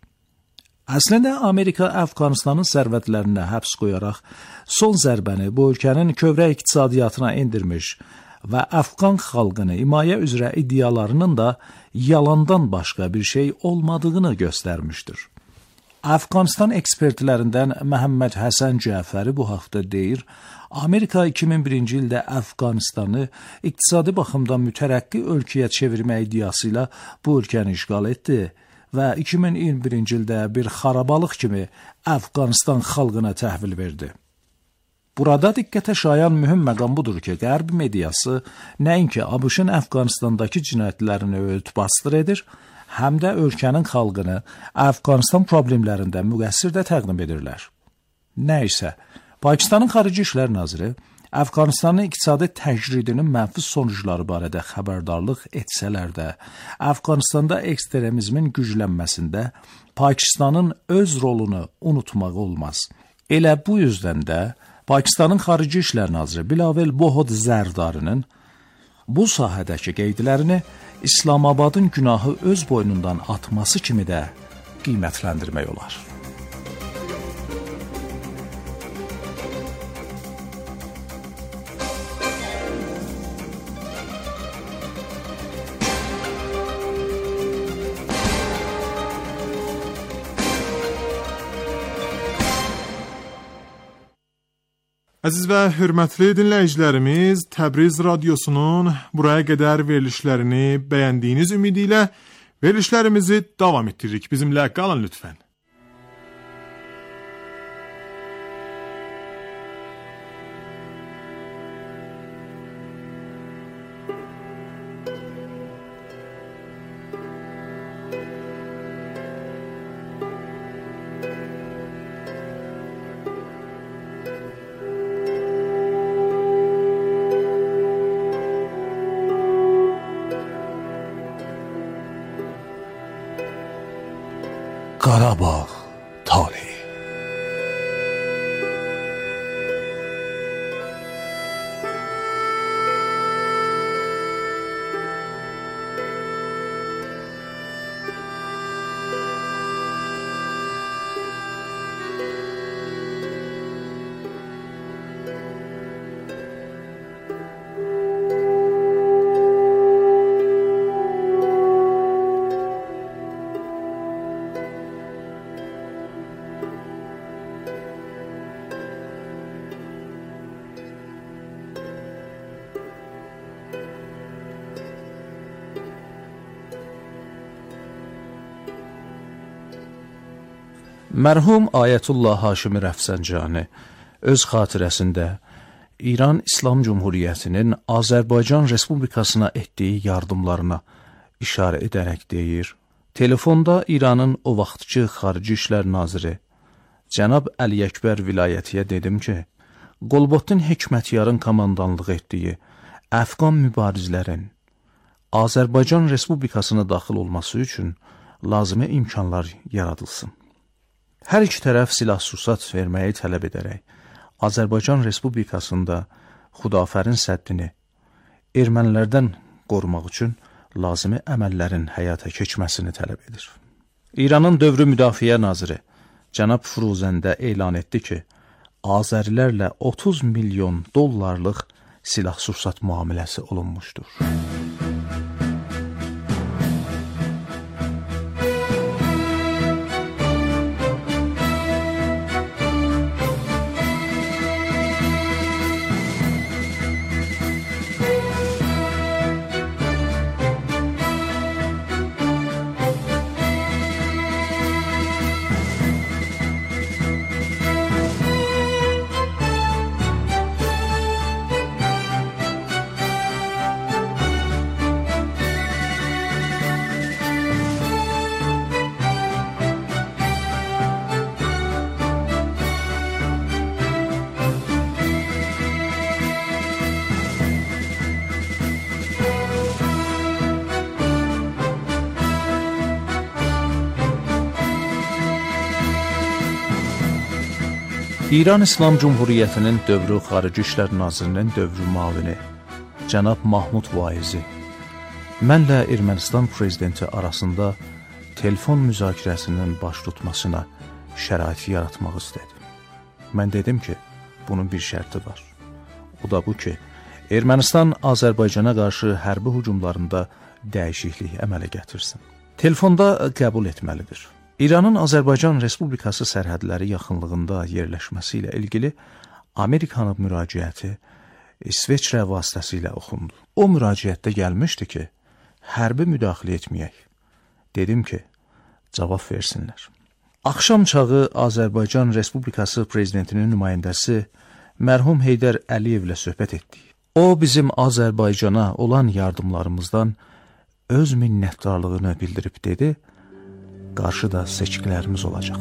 Əslində Amerika Əfqanistanın sərvətlərinə həbs qoyaraq son zərbəni bu ölkənin kövrək iqtisadiyyatına endirmiş və Əfqan xalqını himayə üzrə iddialarının da yalandan başqa bir şey olmadığını göstərmişdir. Əfqanistan ekspertlərindən Məhəmməd Həsən Cəfəri bu haqda deyir, Amerika iki min birinci ildə Əfqanistanı iqtisadi baxımdan mütərəqqi ölkəyə çevirmə iddiası ilə bu ölkəni işğal etdi və iki min iyirmi birinci ildə bir xarabalıq kimi Əfqanistan xalqına təhvil verdi. Burada diqqətə şayan mühüm məqam budur ki, Qərb mediası nəinki ABŞ-ın Əfqanistandakı cinayətlərini öyüd-basdır edir, həm də ölkənin xalqını Əfqanistan problemlərində müqəssir də təqdim edirlər. Nə isə, Pakistanın Xarici İşlər Naziri Əfqanistanın iqtisadi təcridinin mənfi sonuçları barədə xəbərdarlıq etsələr də, Əfqanistanda ekstremizmin güclənməsində Pakistanın öz rolunu unutmaq olmaz. Elə bu yüzdən də Pakistanın Xarici İşlər Naziri Bilavel Bhutto Zardarinin bu sahədəki qeydlərini İslamabadın günahı öz boynundan atması kimi də qiymətləndirmək olar. Əziz və hörmətli dinləyicilərimiz, Təbriz Radiosunun buraya qədər verilişlərini bəyəndiyiniz ümidi ilə verilişlərimizi davam etdiririk. Bizimlə qalın lütfən. Qarabağ taleyi. Mərhum Ayətullah Haşimi Rəfsəncani öz xatirəsində İran İslam Cumhuriyyətinin Azərbaycan Respublikasına etdiyi yardımlarına işarə edərək deyir, telefonda İranın o vaxtki Xarici İşlər Naziri cənab Əli Əkbər vilayətiyə dedim ki, Qolbotdin Hikmətyarın komandanlıq etdiyi Əfqan mübarizlərin Azərbaycan Respublikasına daxil olması üçün lazımi imkanlar yaradılsın. Hər iki tərəf silah-sursat verməyi tələb edərək Azərbaycan Respublikasında Xudafərin səddini ermənilərdən qorumaq üçün lazımi əməllərin həyata keçməsini tələb edir. İranın dövrü müdafiə naziri cənab Fruzəndə elan etdi ki, Azərilərlə otuz milyon dollarlıq silah-sursat müamiləsi olunmuşdur. İran İslam Cumhuriyyətinin dövrü Xarici İşlər Nazirinin dövrü müavini cənab Mahmud Vaizi mənlə Ermənistan prezidenti arasında telefon müzakirəsinin baş tutmasına şəraiti yaratmaq istədi. Mən dedim ki, bunun bir şərti var. O da bu ki, Ermənistan Azərbaycana qarşı hərbi hücumlarında dəyişiklik əmələ gətirsin. Telefonda qəbul etməlidir. İranın Azərbaycan Respublikası sərhədləri yaxınlığında yerləşməsi ilə ilgili Amerikanın müraciəti İsveçrə vasitəsilə oxundu. O müraciətdə gəlmişdi ki, hərbi müdaxilə etməyək. Dedim ki, cavab versinlər. Axşam çağı Azərbaycan Respublikası prezidentinin nümayəndəsi mərhum Heydər Əliyevlə söhbət etdik. O, bizim Azərbaycana olan yardımlarımızdan öz minnətdarlığını bildirib dedi, qarşıda seçkilərimiz olacaq.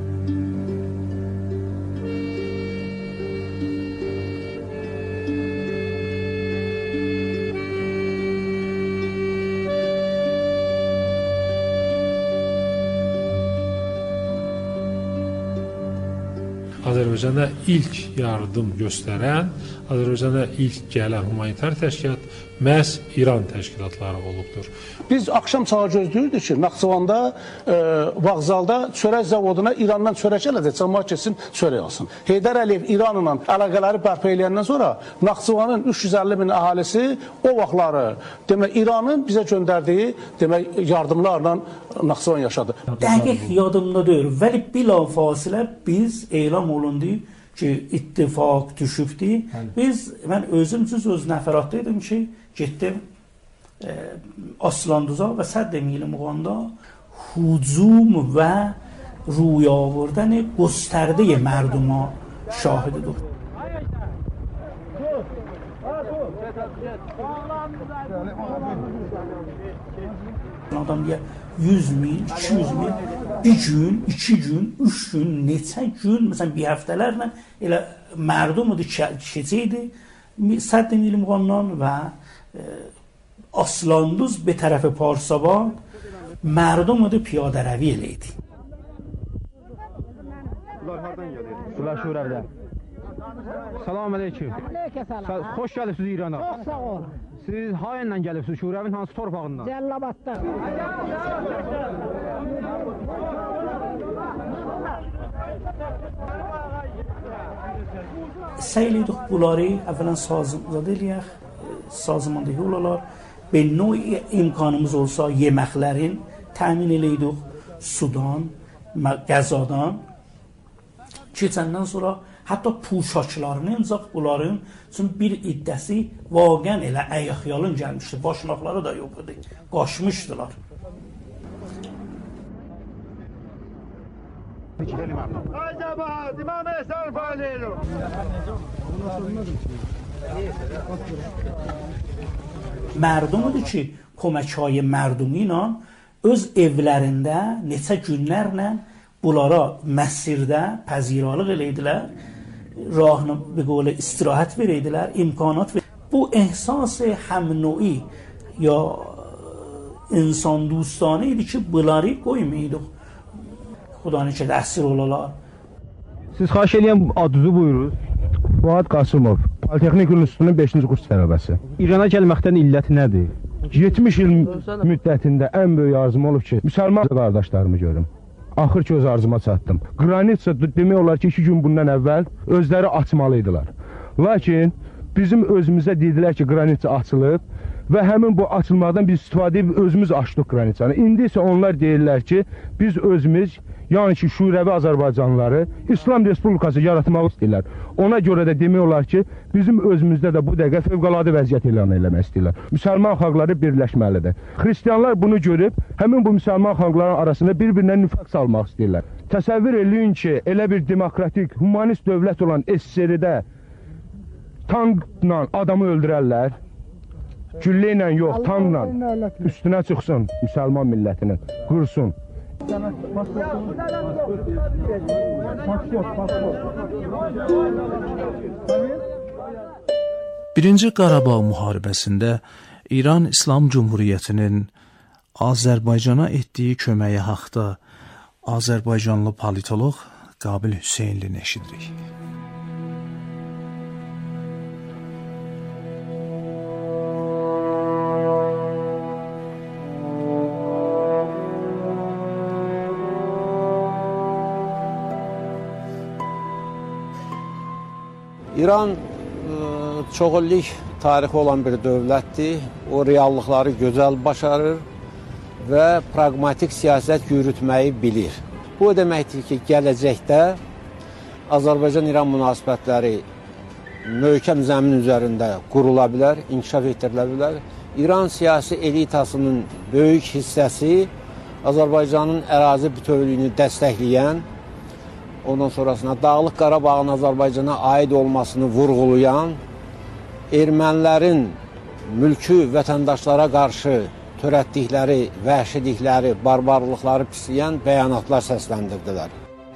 Azərbaycanda ilk yardım göstərən, Azərbaycanda ilk gələn humanitar təşkilat məhz İran təşkilatları olubdur. Biz axşam çağı gözləyirdik ki, Naxçıvanda, e, vağzalda çörək zavoduna İrandan çörək ələcək, cəmaət keçsin, çörək alsın. Heydər Əliyev İranla əlaqələri bərpa eləyəndən sonra Naxçıvanın üç yüz əlli min əhalisi o vaxtları demək, İranın bizə göndərdiyi demək, yardımlarla Naxçıvan yaşadı. Dəqiq yadımda deyil, vəli bilafasilə biz elan olundu ki, ittifaq düşübdü. Biz, mən özüm cüz öz nəfəratda idim ki, getdim e, Aslanduza və Sədd Mili Muğanda hücum və rüyavurdن گسترده مردم شاهد دو. Adam diye yüz mil, iki yüz mil, bir gün, iki gün, üç gün, neçə gün, mesela bir həftələrlə elə mərdumudur, keçəydi, Sədd Mili Muğandan və e, Aslanduz به طرف پارسابان mərdumudur, piyadə rəvi eləydi. Sular Şurəvdə. Salam aleyküm. Aleyküm. Xoş gəlibsiniz İrana. Çox sağ ol. Siz hayından gəlibsiniz Şurəvin hansı torpağından? Cəllabaddan. Səy elədik bunları əvvələn sazımda eləyək, sazımandakı olalar. به نوع imkanımız olsa yeməklərin təmin eləydik, sudan, qəzadan. Keçəndən sonra hətta puşaklarını ancaq bunların üçün bir iddəsi vaqən elə əyaxyalın gəlmişdi. Başmaqları da yox idi. Qaçmışdılar. Mərdumidir ki, köməkhay mərdumi ilə öz evlərində neçə günlərlə bunlara məsirdə pəziralıq eləydilər, rahını bir qovlə istirahət verəydilər, imkanat verəydilər. Bu ehsas həmnoi ya insan dostane idi ki, bunları qoymaydıq. Xudanı ki, dəstir olalar. Siz xahiş edirəm adınızı buyurun. Fuad Qasımov, Politexnik Universitetinin beşinci kurs tələbəsi. İrana gəlməkdən illət nədir? yetmiş il müddətində ən böyük arzum olub ki, müsəlman qardaşlarımı görüm. Axır ki, öz arzuma çatdım. Qranitsa demək olar ki, iki gün bundan əvvəl özləri açmalıydılar. Lakin bizim özümüzə dedilər ki, qranitsa açılıb və həmin bu açılmadan biz istifadə edib özümüz açdıq qranitsanı. İndi isə onlar deyirlər ki, biz özümüz, yəni ki, şurəvi Azərbaycanlıları İslam Respublikası yaratmaq istəyirlər. Ona görə də demək olar ki, bizim özümüzdə də bu dəqiqə fövqəladə vəziyyət elan eləmək istəyirlər. Müsəlman xalqları birləşməlidir. Xristianlar bunu görüb, həmin bu müsəlman xalqların arasında bir-birinə nifaq salmaq istəyirlər. Təsəvvür eləyin ki, elə bir demokratik, humanist dövlət olan S S R-də tankla adamı öldürərlər. Güllə ilə yox, tankla üstünə çıxsın müsəlman millətinin, qırsın. Birinci Qarabağ müharibəsində İran İslam Cumhuriyyətinin Azərbaycana etdiyi köməyə haqda Azərbaycanlı politoloq Qabil Hüseynlini eşidirik. İran çox illik tarixi olan bir dövlətdir. O reallıqları gözəl başarır və pragmatik siyasət yürütməyi bilir. Bu deməkdir ki, gələcəkdə Azərbaycan-İran münasibətləri möhkəm zəmin üzərində qurula bilər, inkişaf etdirilə bilər. İran siyasi elitasının böyük hissəsi Azərbaycanın ərazi bütövlüyünü dəstəkləyən, ondan sonrasında Dağlıq Qarabağın Azərbaycana aid olmasını vurğulayan, ermənilərin mülkü vətəndaşlara qarşı törətdikləri, vəhşilikləri, barbarlıqları pisləyən bəyanatlar səsləndirdilər.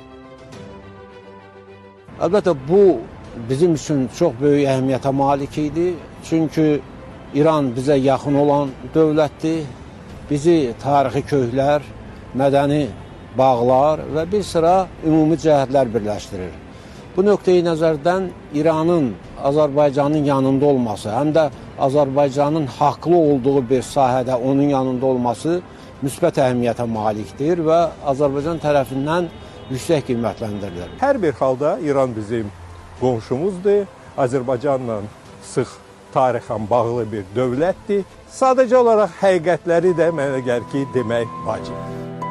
Əlbəttə, bu bizim üçün çox böyük əhəmiyyətə malik idi. Çünki İran bizə yaxın olan dövlətdir. Bizi tarixi köklər, mədəni bağlar və bir sıra ümumi cəhətlər birləşdirir. Bu nöqteyi nəzərdən İranın Azərbaycanın yanında olması, həm də Azərbaycanın haqlı olduğu bir sahədə onun yanında olması müsbət əhəmiyyətə malikdir və Azərbaycan tərəfindən yüksək qiymətləndirilir. Hər bir halda İran bizim qonşumuzdur, Azərbaycanla sıx tarixən bağlı bir dövlətdir. Sadəcə olaraq həqiqətləri də mənə gəlir ki, demək vacibdir.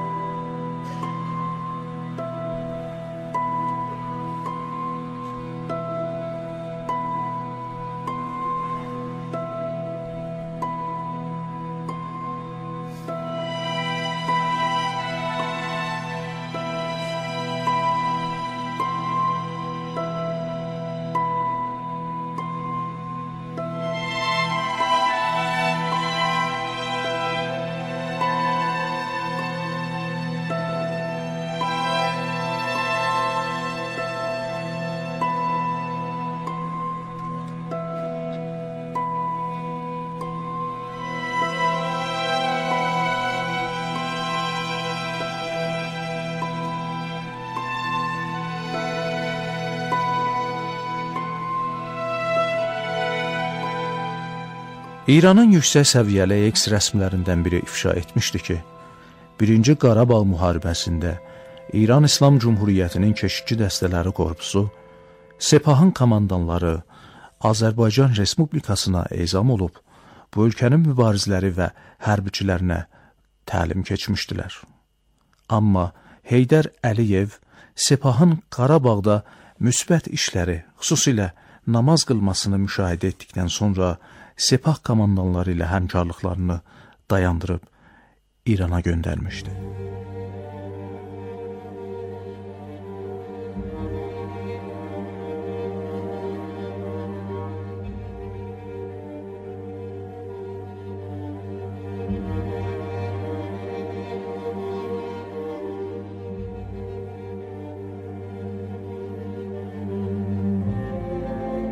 İranın yüksək səviyyəli X rəsmlərindən biri ifşa etmişdi ki, birinci Qarabağ müharibəsində İran İslam Cumhuriyyətinin keşikçi dəstələri korpusu, Sepahın komandanları Azərbaycan Respublikasına ezam olub, bu ölkənin mübarizləri və hərbiçilərinə təlim keçmişdilər. Amma Heydər Əliyev Sepahın Qarabağda müsbət işləri, xüsusilə namaz qılmasını müşahidə etdikdən sonra Sepah komandanları ilə həmkarlıqlarını dayandırıb İrana göndərmişdi.